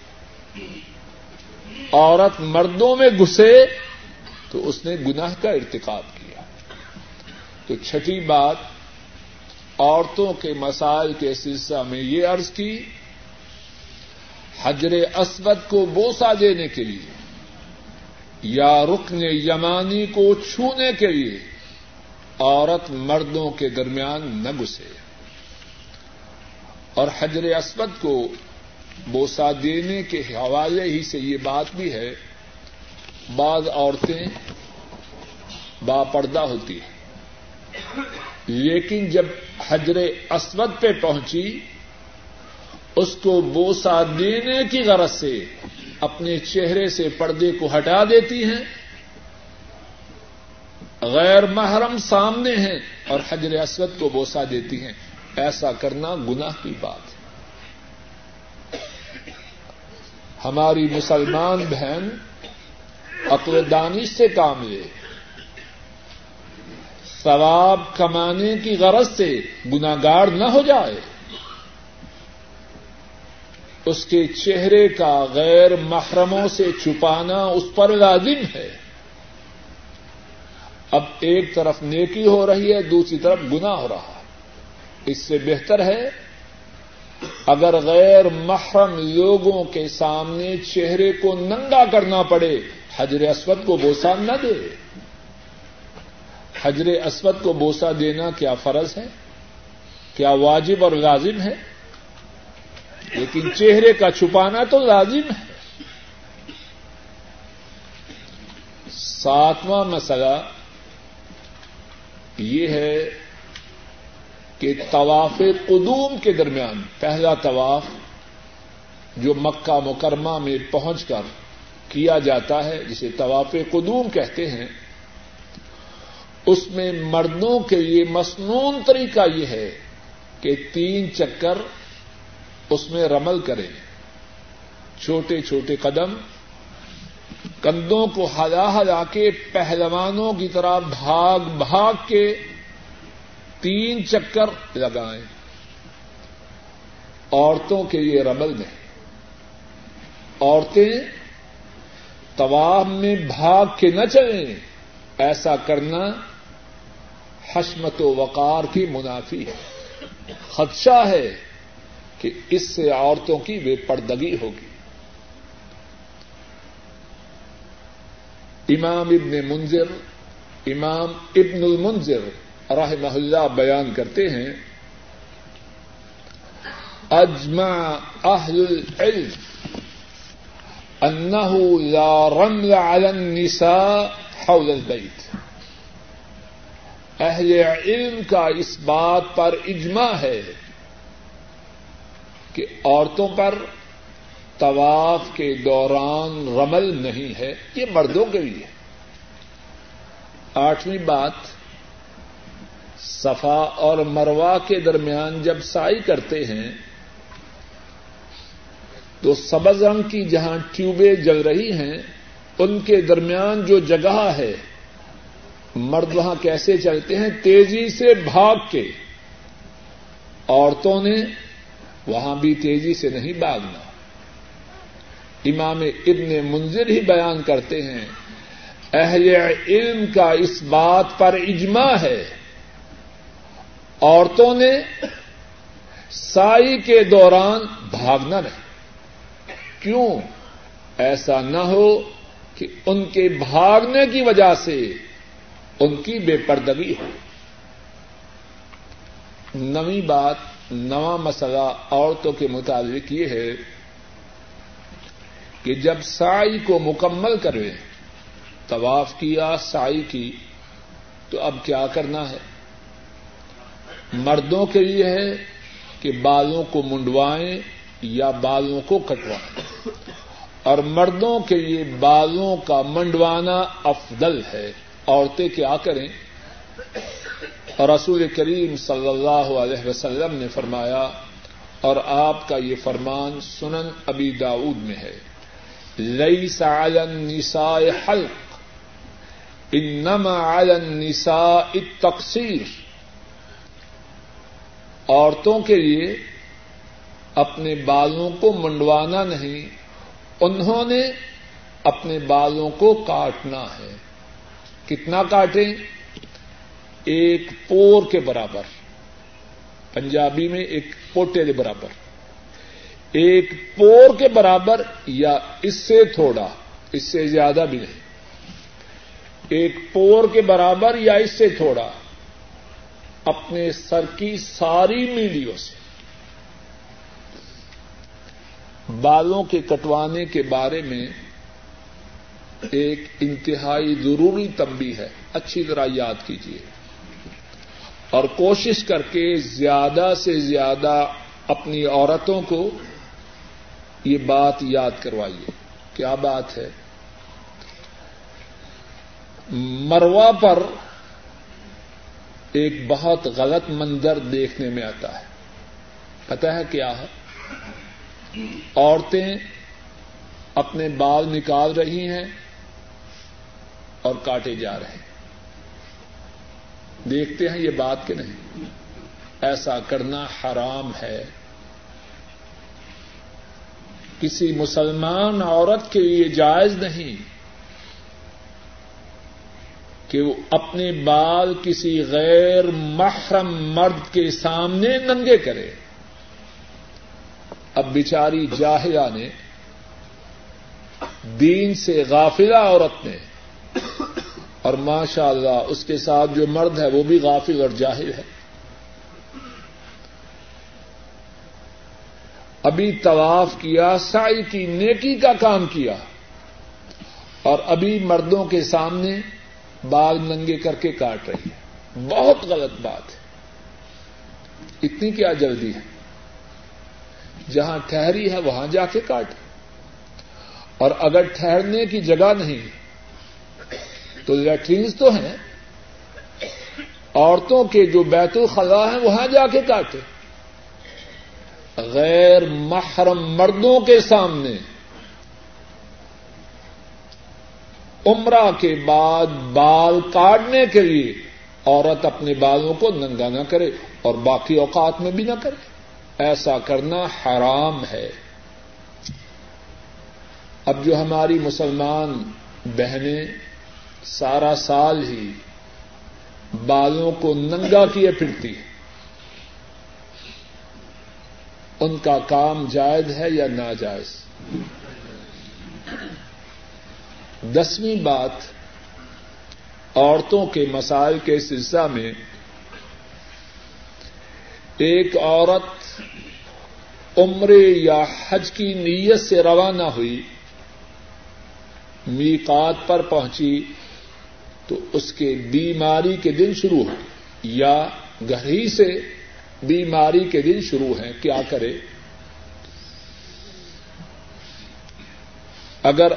Speaker 2: عورت مردوں میں گھسے تو اس نے گناہ کا ارتکاب کیا. تو چھٹی بات عورتوں کے مسائل کے سلسلہ میں یہ عرض کی, حجر اسود کو بوسہ دینے کے لیے یا رکن یمانی کو چھونے کے لیے عورت مردوں کے درمیان نہ گھسے. اور حجر اسود کو بوسہ دینے کے حوالے ہی سے یہ بات بھی ہے, بعض عورتیں باپردہ ہوتی ہیں لیکن جب حجر اسود پہ پہنچی اس کو بوسہ دینے کی غرض سے اپنے چہرے سے پردے کو ہٹا دیتی ہیں, غیر محرم سامنے ہیں اور حجر اسود کو بوسہ دیتی ہیں. ایسا کرنا گناہ کی بات ہے. ہماری مسلمان بہن عقل و دانش سے کام لے, ثواب کمانے کی غرض سے گناہگار نہ ہو جائے. اس کے چہرے کا غیر محرموں سے چھپانا اس پر لازم ہے. اب ایک طرف نیکی ہو رہی ہے, دوسری طرف گناہ ہو رہا ہے. اس سے بہتر ہے اگر غیر محرم لوگوں کے سامنے چہرے کو ننگا کرنا پڑے حجر اسود کو بوسہ نہ دے. حجر اسود کو بوسہ دینا کیا فرض ہے, کیا واجب اور لازم ہے, لیکن چہرے کا چھپانا تو لازم ہے. 7واں مسئلہ یہ ہے کہ طواف قدوم کے درمیان پہلا طواف جو مکہ مکرمہ میں پہنچ کر کیا جاتا ہے جسے طواف قدوم کہتے ہیں, اس میں مردوں کے لیے مسنون طریقہ یہ ہے کہ 3 چکر اس میں رمل کریں, چھوٹے چھوٹے قدم, کندھوں کو ہلا ہلا کے پہلوانوں کی طرح بھاگ بھاگ کے 3 چکر لگائیں. عورتوں کے لیے رمل میں عورتیں طواف میں بھاگ کے نہ چلیں, ایسا کرنا حشمت و وقار کی منافی ہے. خدشہ ہے کہ اس سے عورتوں کی بے پردگی ہوگی. امام ابن المنذر رحمہ اللہ بیان کرتے ہیں اجمع اہل العلم انہ لا رمل علی النساء حول البیت. اہل علم کا اس بات پر اجماع ہے کہ عورتوں پر طواف کے دوران رمل نہیں ہے، یہ مردوں کے لیے. 8ویں بات، صفا اور مروہ کے درمیان جب سعی کرتے ہیں تو سبز رنگ کی جہاں ٹیوبیں جل رہی ہیں ان کے درمیان جو جگہ ہے مرد وہاں کیسے چلتے ہیں؟ تیزی سے بھاگ کے. عورتوں نے وہاں بھی تیزی سے نہیں بھاگنا. امام ابن منذر ہی بیان کرتے ہیں اہل علم کا اس بات پر اجماع ہے عورتوں نے سعی کے دوران بھاگنا نہیں. کیوں؟ ایسا نہ ہو کہ ان کے بھاگنے کی وجہ سے ان کی بے پردگی ہو. 9ویں بات، 9واں مسئلہ عورتوں کے متعلق یہ ہے کہ جب سعی کو مکمل کریں، طواف کیا، سعی کی، تو اب کیا کرنا ہے؟ مردوں کے لیے ہے کہ بالوں کو منڈوائیں یا بالوں کو کٹوائیں، اور مردوں کے لیے بالوں کا منڈوانا افضل ہے. عورتیں کیا کریں؟ اور رسول کریم صلی اللہ علیہ وسلم نے فرمایا، اور آپ کا یہ فرمان سنن ابی داؤد میں ہے، لیس علی النساء حلق انما علی النساء التقصیر. عورتوں کے لیے اپنے بالوں کو منڈوانا نہیں، انہوں نے اپنے بالوں کو کاٹنا ہے. کتنا کاٹیں؟ 1 پور کے برابر، پنجابی میں 1 پوٹے کے برابر. 1 پور کے برابر یا اس سے تھوڑا، اس سے زیادہ بھی نہیں. 1 پور کے برابر یا اس سے تھوڑا اپنے سر کی ساری میڑیوں سے. بالوں کے کٹوانے کے بارے میں ایک انتہائی ضروری تنبیہ ہے، اچھی طرح یاد کیجیے اور کوشش کر کے زیادہ سے زیادہ اپنی عورتوں کو یہ بات یاد کروائیے. کیا بات ہے؟ مروہ پر ایک بہت غلط منظر دیکھنے میں آتا ہے. پتہ ہے کیا ہے؟ عورتیں اپنے بال نکال رہی ہیں اور کاٹے جا رہے ہیں. دیکھتے ہیں یہ بات کہ نہیں؟ ایسا کرنا حرام ہے. کسی مسلمان عورت کے لیے جائز نہیں کہ وہ اپنے بال کسی غیر محرم مرد کے سامنے ننگے کرے. اب بیچاری جاہلہ نے، دین سے غافلہ عورت نے، اور ماشاء اللہ اس کے ساتھ جو مرد ہے وہ بھی غافل اور جاہل ہے، ابھی طواف کیا، سعی کی، نیکی کا کام کیا، اور ابھی مردوں کے سامنے بال ننگے کر کے کاٹ رہی ہے. بہت غلط بات ہے. اتنی کیا جلدی ہے؟ جہاں ٹھہری ہے وہاں جا کے کاٹے. اور اگر ٹھہرنے کی جگہ نہیں تو لیٹرینز تو ہیں، عورتوں کے جو بیت الخلاء ہیں وہاں جا کے کاٹے. غیر محرم مردوں کے سامنے عمرہ کے بعد بال کاٹنے کے لیے عورت اپنے بالوں کو ننگا نہ کرے اور باقی اوقات میں بھی نہ کرے. ایسا کرنا حرام ہے. اب جو ہماری مسلمان بہنیں سارا سال ہی بالوں کو ننگا کیے پھرتی ہیں، ان کا کام جائز ہے یا ناجائز؟ 10ویں بات، عورتوں کے مسائل کے سلسلہ میں ایک عورت عمرے یا حج کی نیت سے روانہ ہوئی، میقات پر پہنچی تو اس کے بیماری کے دن شروع ہوئے یا گھر ہی سے بیماری کے دن شروع ہیں، کیا کرے؟ اگر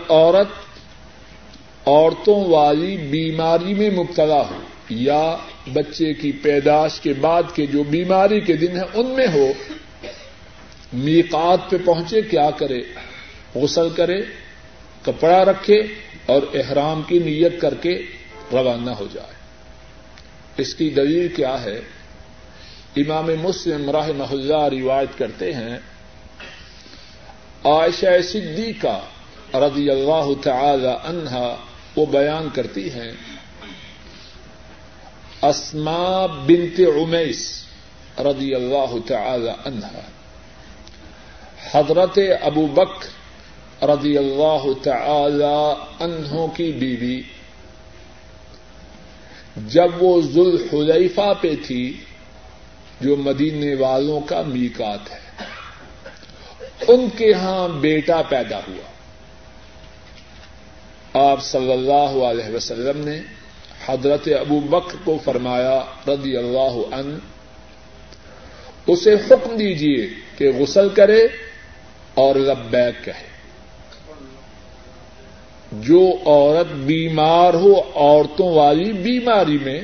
Speaker 2: عورتوں والی بیماری میں مبتلا ہو یا بچے کی پیدائش کے بعد کے جو بیماری کے دن ہیں ان میں ہو، میقات پہ پہنچے، کیا کرے؟ غسل کرے، کپڑا رکھے اور احرام کی نیت کر کے روانہ ہو جائے۔ اس کی دلیل کیا ہے؟ امام مسلم رحمہ اللہ روایت کرتے ہیں، عائشہ صدیقہ رضی اللہ تعالی عنہا وہ بیان کرتی ہیں، اسماء بنت عمیس رضی اللہ تعالی عنہا حضرت ابو بکر رضی اللہ تعالی عنہ کی بیوی، جب وہ ذوالحلیفہ پہ تھی جو مدینے والوں کا میقات ہے، ان کے ہاں بیٹا پیدا ہوا۔ آپ صلی اللہ علیہ وسلم نے حضرت ابو بکر کو فرمایا رضی اللہ عنہ، اسے حکم دیجیے کہ غسل کرے اور لبیک کہے۔ جو عورت بیمار ہو عورتوں والی بیماری میں،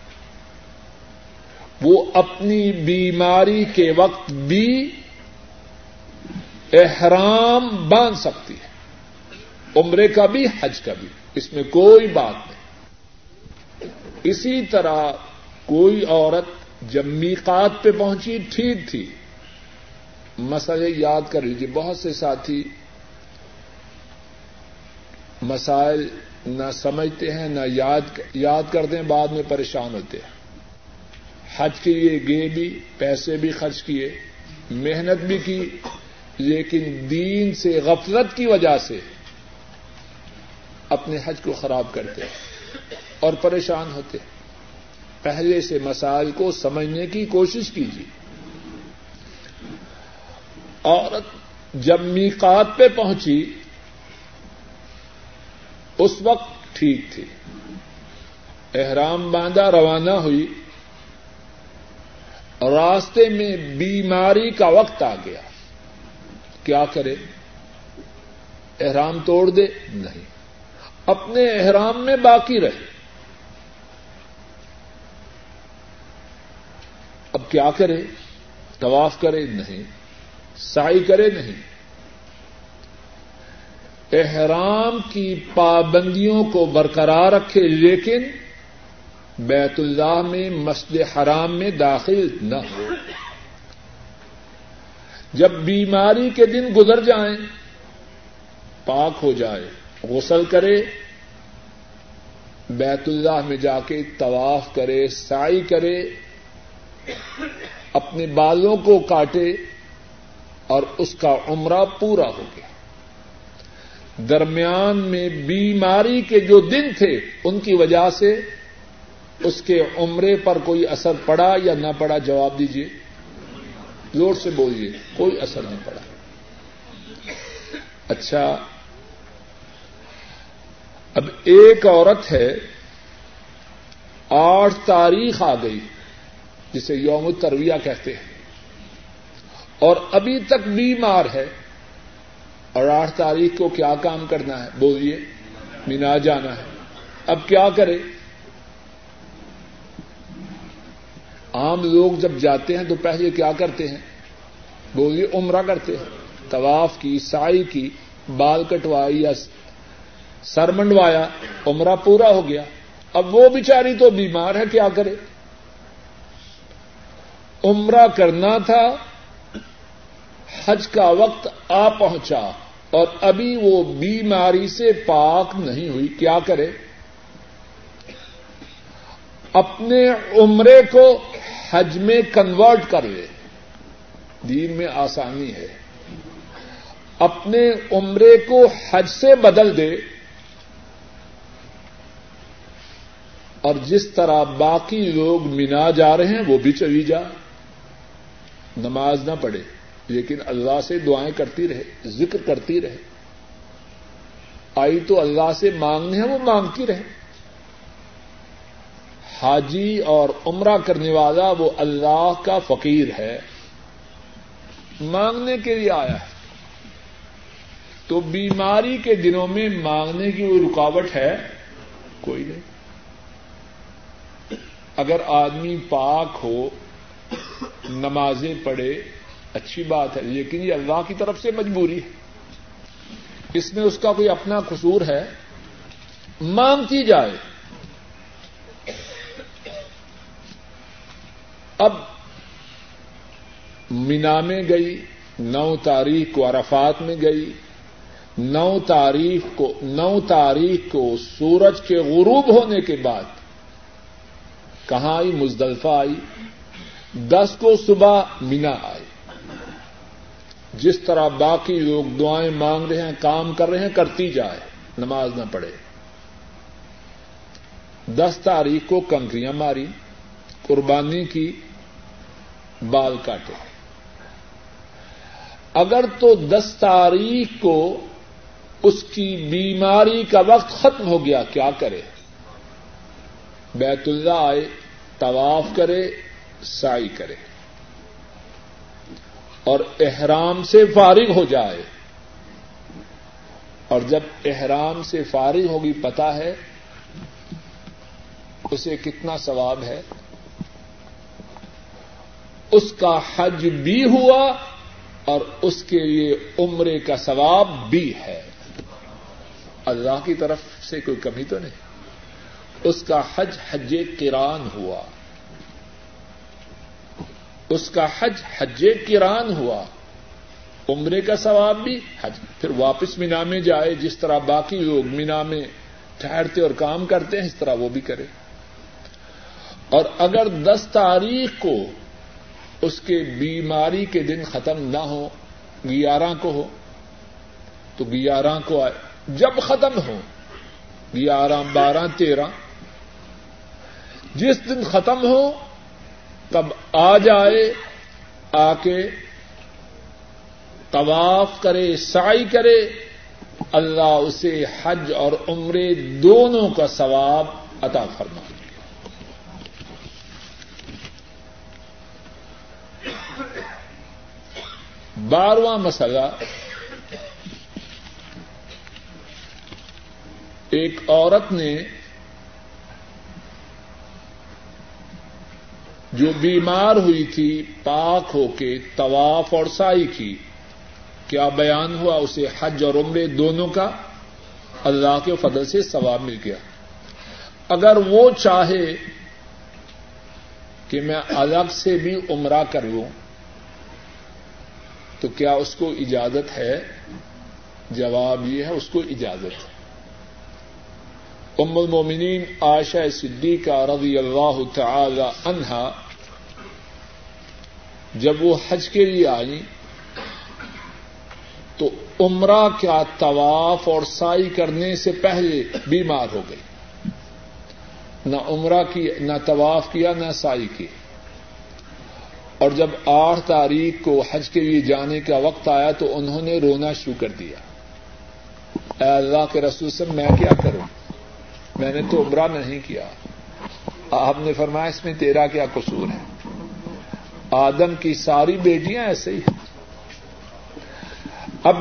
Speaker 2: وہ اپنی بیماری کے وقت بھی احرام باندھ سکتی ہے، عمرے کا بھی حج کا بھی، اس میں کوئی بات نہیں۔ اسی طرح کوئی عورت جب میقات پہ پہنچی ٹھیک تھی، مسئلے یاد کر لیجیے، بہت سے ساتھی مسائل نہ سمجھتے ہیں نہ یاد کرتے ہیں، بعد میں پریشان ہوتے ہیں۔ حج کے لیے گئے بھی، پیسے بھی خرچ کیے، محنت بھی کی، لیکن دین سے غفلت کی وجہ سے اپنے حج کو خراب کرتے اور پریشان ہوتے۔ پہلے سے مسائل کو سمجھنے کی کوشش کیجیے۔ عورت جب میقات پہ پہنچی اس وقت ٹھیک تھی، احرام باندھا، روانہ ہوئی، راستے میں بیماری کا وقت آ گیا، کیا کرے؟ احرام توڑ دے؟ نہیں، اپنے احرام میں باقی رہے۔ اب کیا کرے؟ طواف کرے؟ نہیں۔ سعی کرے؟ نہیں۔ احرام کی پابندیوں کو برقرار رکھے، لیکن بیت اللہ میں مسجد حرام میں داخل نہ ہو۔ جب بیماری کے دن گزر جائیں، پاک ہو جائے، غسل کرے، بیت اللہ میں جا کے طواف کرے، سعی کرے، اپنے بالوں کو کاٹے اور اس کا عمرہ پورا ہو گیا۔ درمیان میں بیماری کے جو دن تھے ان کی وجہ سے اس کے عمرے پر کوئی اثر پڑا یا نہ پڑا؟ جواب دیجیے، زور سے بولیے۔ کوئی اثر نہیں پڑا۔ اچھا، اب ایک عورت ہے، 8 تاریخ آ گئی جسے یوم الترویہ کہتے ہیں، اور ابھی تک بیمار ہے، اور 8 تاریخ کو کیا کام کرنا ہے؟ بولیے، مینا جانا ہے۔ اب کیا کرے؟ عام لوگ جب جاتے ہیں تو پہلے کیا کرتے ہیں؟ بولیے، عمرہ کرتے ہیں، طواف کی، سعی کی، بال کٹوائے یا سر منڈوایا، عمرہ پورا ہو گیا۔ اب وہ بیچاری تو بیمار ہے، کیا کرے؟ عمرہ کرنا تھا، حج کا وقت آ پہنچا اور ابھی وہ بیماری سے پاک نہیں ہوئی، کیا کرے؟ اپنے عمرے کو حج میں کنورٹ کر لے، دین میں آسانی ہے۔ اپنے عمرے کو حج سے بدل دے، اور جس طرح باقی لوگ مینا جا رہے ہیں وہ بھی چلی جا, نماز نہ پڑھے لیکن اللہ سے دعائیں کرتی رہے, ذکر کرتی رہے, آئی تو اللہ سے مانگنے ہیں وہ مانگتی رہے. حاجی اور عمرہ کرنے والا وہ اللہ کا فقیر ہے, مانگنے کے لیے آیا ہے, تو بیماری کے دنوں میں مانگنے کی کوئی رکاوٹ ہے؟ کوئی نہیں. اگر آدمی پاک ہو, نمازیں پڑھے, اچھی بات ہے, لیکن یہ اللہ کی طرف سے مجبوری ہے, اس میں اس کا کوئی اپنا قصور ہے؟ مانگتی جائے. اب مینا میں گئی, 9 تاریخ کو عرفات میں گئی, 9 تاریخ کو سورج کے غروب ہونے کے بعد کہاں آئی؟ مزدلفہ آئی. 10 کو صبح مینا آئی. جس طرح باقی لوگ دعائیں مانگ رہے ہیں, کام کر رہے ہیں, کرتی جائے, نماز نہ پڑھے. 10 تاریخ کو کنکریاں ماری, قربانی کی, بال کاٹے. اگر تو 10 تاریخ کو اس کی بیماری کا وقت ختم ہو گیا, کیا کرے؟ بیت اللہ آئے, طواف کرے, سعی کرے اور احرام سے فارغ ہو جائے. اور جب احرام سے فارغ ہوگی, پتہ ہے اسے کتنا ثواب ہے؟ اس کا حج بھی ہوا اور اس کے لیے عمرے کا ثواب بھی ہے. اللہ کی طرف سے کوئی کمی تو نہیں. اس کا حج حج قران ہوا, اس کا حج قران ہوا, عمرے کا ثواب بھی, حج. پھر واپس مینا میں جائے, جس طرح باقی لوگ مینا میں ٹھہرتے اور کام کرتے ہیں اس طرح وہ بھی کرے. اور اگر 10 تاریخ کو اس کے بیماری کے دن ختم نہ ہو, 11 کو ہو تو 11 کو آئے. جب ختم ہو 11, 12, 13, جس دن ختم ہو تب آ جائے, آ کے طواف کرے, سعی کرے, اللہ اسے حج اور عمرے دونوں کا ثواب عطا فرمائے. بارہواں مسئلہ, ایک عورت نے جو بیمار ہوئی تھی پاک ہو کے طواف اور سعی کی, کیا بیان ہوا؟ اسے حج اور عمرے دونوں کا اللہ کے فضل سے ثواب مل گیا. اگر وہ چاہے کہ میں الگ سے بھی عمرہ کر لوں تو کیا اس کو اجازت ہے؟ جواب یہ ہے, اس کو اجازت ہے. ام المومنین عائشہ صدیقہ رضی اللہ تعالی عنہا جب وہ حج کے لیے آئی تو عمرہ کا طواف اور سعی کرنے سے پہلے بیمار ہو گئی. نہ عمرہ کی, نہ طواف کیا, نہ سعی کی. اور جب 8 تاریخ کو حج کے لیے جانے کا وقت آیا تو انہوں نے رونا شروع کر دیا, اے اللہ کے رسول صلی اللہ علیہ وسلم, میں کیا کروں, میں نے تو عمرہ نہیں کیا. آپ نے فرمایا اس میں تیرا کیا قصور ہے؟ آدم کی ساری بیٹیاں ایسے ہی ہیں. اب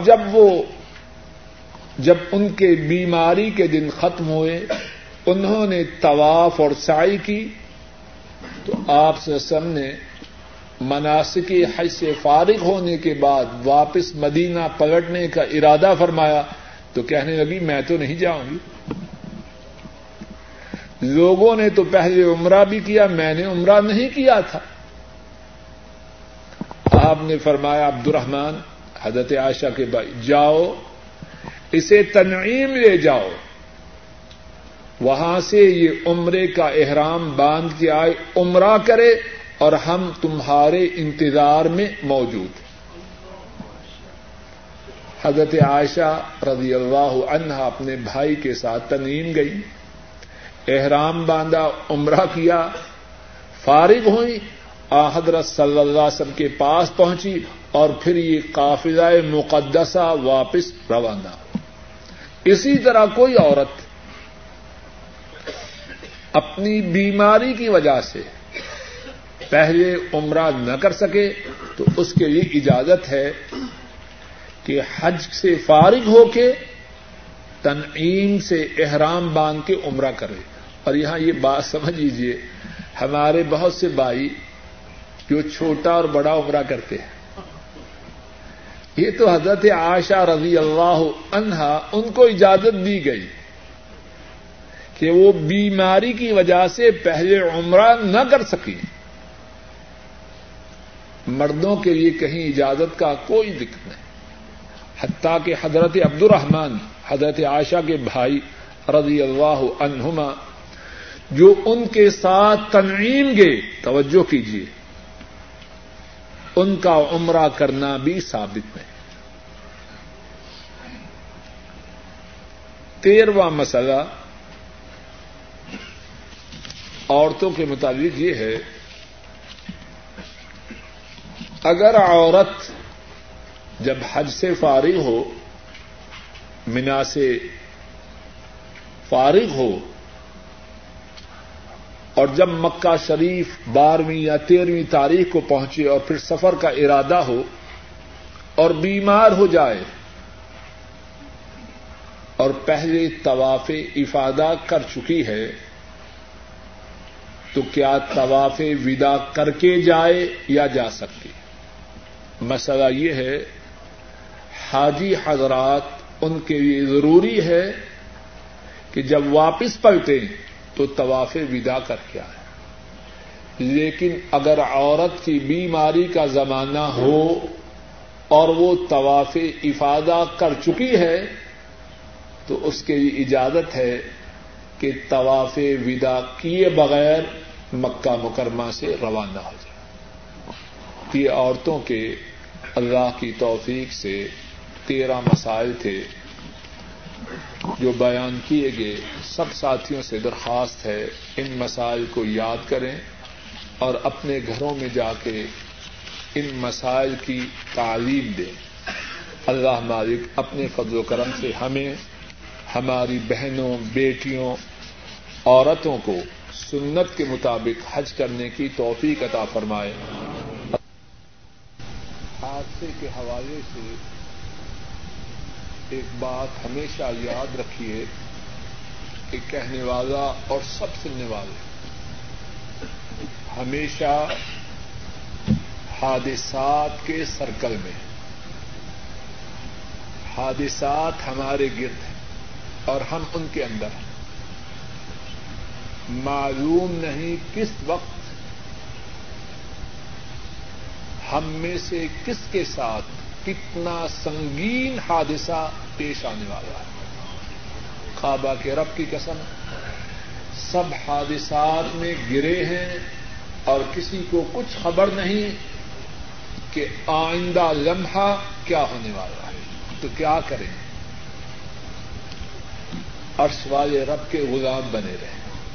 Speaker 2: جب ان کے بیماری کے دن ختم ہوئے, انہوں نے طواف اور سعی کی تو آپ صلی اللہ علیہ وسلم نے مناسک حج سے فارغ ہونے کے بعد واپس مدینہ پلٹنے کا ارادہ فرمایا تو کہنے لگی میں تو نہیں جاؤں گی. لوگوں نے تو پہلے عمرہ بھی کیا, میں نے عمرہ نہیں کیا تھا. آپ نے فرمایا عبد الرحمن, حضرت عائشہ کے بھائی, جاؤ اسے تنعیم لے جاؤ, وہاں سے یہ عمرے کا احرام باندھ کے آئے, عمرہ کرے اور ہم تمہارے انتظار میں موجود ہیں. حضرت عائشہ رضی اللہ عنہا اپنے بھائی کے ساتھ تنعیم گئی. احرام باندھا، عمرہ کیا، فارغ ہوئی، حضرت صلی اللہ علیہ وسلم کے پاس پہنچی اور پھر یہ قافلہ مقدسہ واپس روانہ۔ اسی طرح کوئی عورت اپنی بیماری کی وجہ سے پہلے عمرہ نہ کر سکے تو اس کے لیے اجازت ہے کہ حج سے فارغ ہو کے تنعیم سے احرام باندھ کے عمرہ کرے۔ اور یہاں یہ بات سمجھ لیجیے، ہمارے بہت سے بھائی جو چھوٹا اور بڑا عمرہ کرتے ہیں، یہ تو حضرت عائشہ رضی اللہ عنہا ان کو اجازت دی گئی کہ وہ بیماری کی وجہ سے پہلے عمرہ نہ کر سکیں۔ مردوں کے لیے کہیں اجازت کا کوئی ذکر نہیں، حتیٰ کہ حضرت عبد الرحمن حضرت عائشہ کے بھائی رضی اللہ عنہما جو ان کے ساتھ تنعیم گئے، توجہ کیجیے، ان کا عمرہ کرنا بھی ثابت نہیں۔ 13واں مسئلہ عورتوں کے متعلق یہ ہے، اگر عورت جب حج سے فارغ ہو، منا سے فارغ ہو، اور جب مکہ شریف 12ویں یا 13ویں تاریخ کو پہنچے اور پھر سفر کا ارادہ ہو اور بیمار ہو جائے اور پہلے طواف افاضہ کر چکی ہے، تو کیا طواف وداع کر کے جائے یا جا سکتی؟ مسئلہ یہ ہے، حاجی حضرات ان کے لیے ضروری ہے کہ جب واپس پلٹیں تو طواف وداع کر کے آئے، لیکن اگر عورت کی بیماری کا زمانہ ہو اور وہ طواف افاضہ کر چکی ہے تو اس کے لیے اجازت ہے کہ طواف وداع کیے بغیر مکہ مکرمہ سے روانہ ہو جائے۔ یہ عورتوں کے اللہ کی توفیق سے 13 مسائل تھے جو بیان کیے گئے۔ سب ساتھیوں سے درخواست ہے ان مسائل کو یاد کریں اور اپنے گھروں میں جا کے ان مسائل کی تعلیم دیں۔ اللہ مالک اپنے فضل و کرم سے ہمیں، ہماری بہنوں، بیٹیوں، عورتوں کو سنت کے مطابق حج کرنے کی توفیق عطا فرمائے۔ حادثے کے حوالے سے ایک بات ہمیشہ یاد رکھیے کہ کہنے والا اور سب سننے والے ہمیشہ حادثات کے سرکل میں، حادثات ہمارے گرد ہیں اور ہم ان کے اندر ہیں۔ معلوم نہیں کس وقت ہم میں سے کس کے ساتھ کتنا سنگین حادثہ پیش آنے والا ہے۔ کعبہ کے رب کی قسم، سب حادثات میں گرے ہیں اور کسی کو کچھ خبر نہیں کہ آئندہ لمحہ کیا ہونے والا ہے، تو کیا کریں؟ عرش والے رب کے غلام بنے رہیں،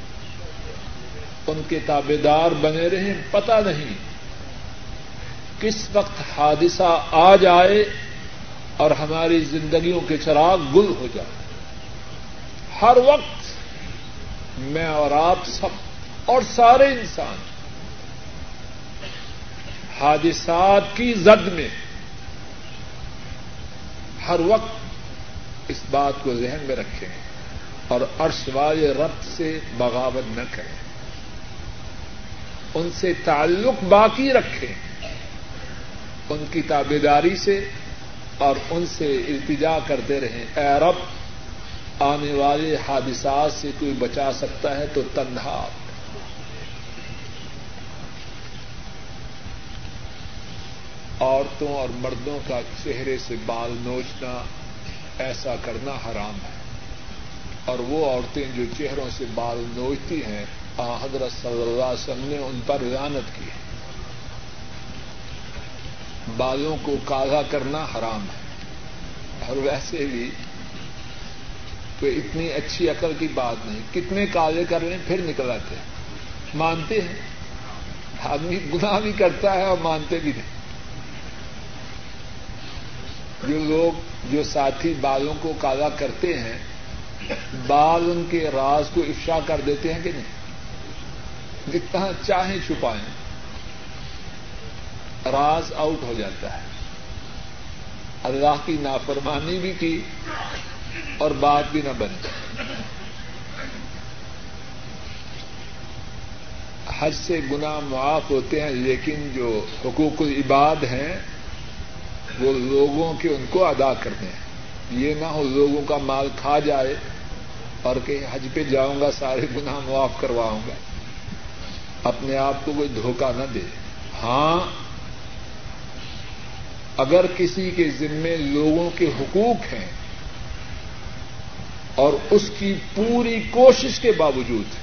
Speaker 2: ان کے تابعدار بنے رہیں۔ پتہ نہیں کس وقت حادثہ آ جائے اور ہماری زندگیوں کے چراغ گل ہو جائے۔ ہر وقت میں اور آپ سب اور سارے انسان حادثات کی زد میں، ہر وقت اس بات کو ذہن میں رکھیں اور عرش والے رب سے بغاوت نہ کریں، ان سے تعلق باقی رکھیں، ان کی تابعداری سے اور ان سے التجا کرتے رہیں، اے رب آنے والے حادثات سے کوئی بچا سکتا ہے تو تنہا۔ عورتوں اور مردوں کا چہرے سے بال نوچنا، ایسا کرنا حرام ہے، اور وہ عورتیں جو چہروں سے بال نوچتی ہیں حضرت صلی اللہ علیہ وسلم نے ان پر لعنت کی ہے۔ بالوں کو کالا کرنا حرام ہے، اور ویسے بھی کوئی اتنی اچھی عقل کی بات نہیں. کتنے کالے کر لیں پھر نکل آتے ہیں, مانتے ہیں. آدمی گناہ بھی کرتا ہے اور مانتے بھی نہیں. جو ساتھی بالوں کو کالا کرتے ہیں, بال ان کے راز کو افشا کر دیتے ہیں کہ نہیں؟ جتنا چاہیں چھپائیں, راز آؤٹ ہو جاتا ہے. اللہ کی نافرمانی بھی کی اور بات بھی نہ بنی. حج سے گناہ معاف ہوتے ہیں, لیکن جو حقوق العباد ہیں وہ لوگوں کے ان کو ادا کرنے ہیں. یہ نہ ہو لوگوں کا مال کھا جائے اور کہ حج پہ جاؤں گا سارے گناہ معاف کرواؤں گا. اپنے آپ کو کوئی دھوکہ نہ دے. ہاں, اگر کسی کے ذمے لوگوں کے حقوق ہیں اور اس کی پوری کوشش کے باوجود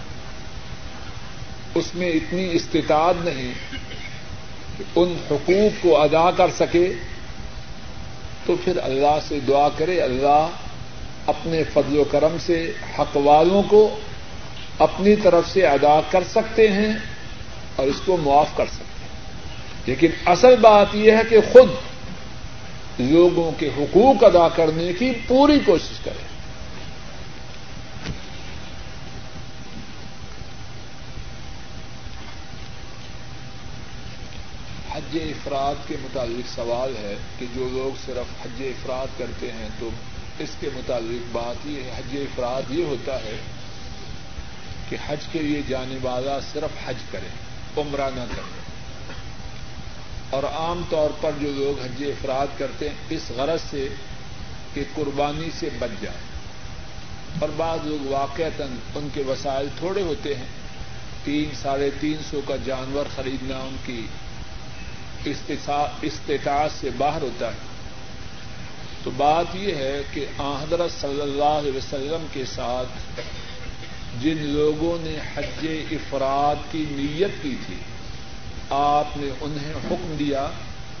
Speaker 2: اس میں اتنی استطاعت نہیں کہ ان حقوق کو ادا کر سکے, تو پھر اللہ سے دعا کرے اللہ اپنے فضل و کرم سے حق والوں کو اپنی طرف سے ادا کر سکتے ہیں اور اس کو معاف کر سکتے ہیں. لیکن اصل بات یہ ہے کہ خود لوگوں کے حقوق ادا کرنے کی پوری کوشش کرے. حج افراد کے متعلق سوال ہے کہ جو لوگ صرف حج افراد کرتے ہیں تو اس کے متعلق بات یہ ہے, حج افراد یہ ہوتا ہے کہ حج کے لیے جانے والا صرف حج کرے, عمرہ نہ کرے. اور عام طور پر جو لوگ حج افراد کرتے ہیں اس غرض سے کہ قربانی سے بچ جائے, اور بعض لوگ واقعتاً ان کے وسائل تھوڑے ہوتے ہیں, 300-350 کا جانور خریدنا ان کی استطاعت سے باہر ہوتا ہے. تو بات یہ ہے کہ حضرت صلی اللہ علیہ وسلم کے ساتھ جن لوگوں نے حج افراد کی نیت کی تھی, آپ نے انہیں حکم دیا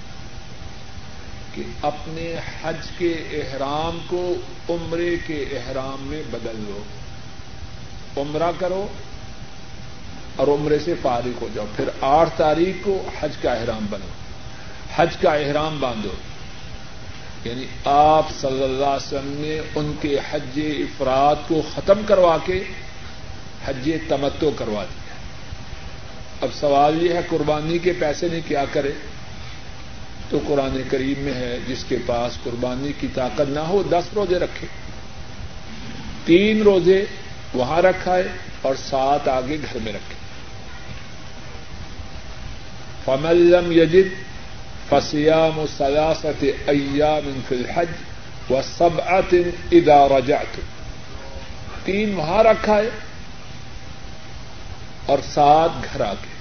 Speaker 2: کہ اپنے حج کے احرام کو عمرے کے احرام میں بدل لو, عمرہ کرو اور عمرے سے فارغ ہو جاؤ. پھر 8 تاریخ کو حج کا احرام بنو, حج کا احرام باندھو. یعنی آپ صلی اللہ علیہ وسلم نے ان کے حج افراد کو ختم کروا کے حج تمتع کروا دیا. اب سوال یہ ہے قربانی کے پیسے نے کیا کرے؟ تو قرآن کریم میں ہے جس کے پاس قربانی کی طاقت نہ ہو 10 روزے رکھے, 3 روزے وہاں رکھائے اور 7 آگے گھر میں رکھے. فَمَن لَّمْ يَجِدْ فَصِيَامُ 3 أَيَّامٍ فِي الْحَجِّ و7 إِذَا رَجَعْتُمْ. 3 وہاں رکھائے اور 7 گھر آ کے.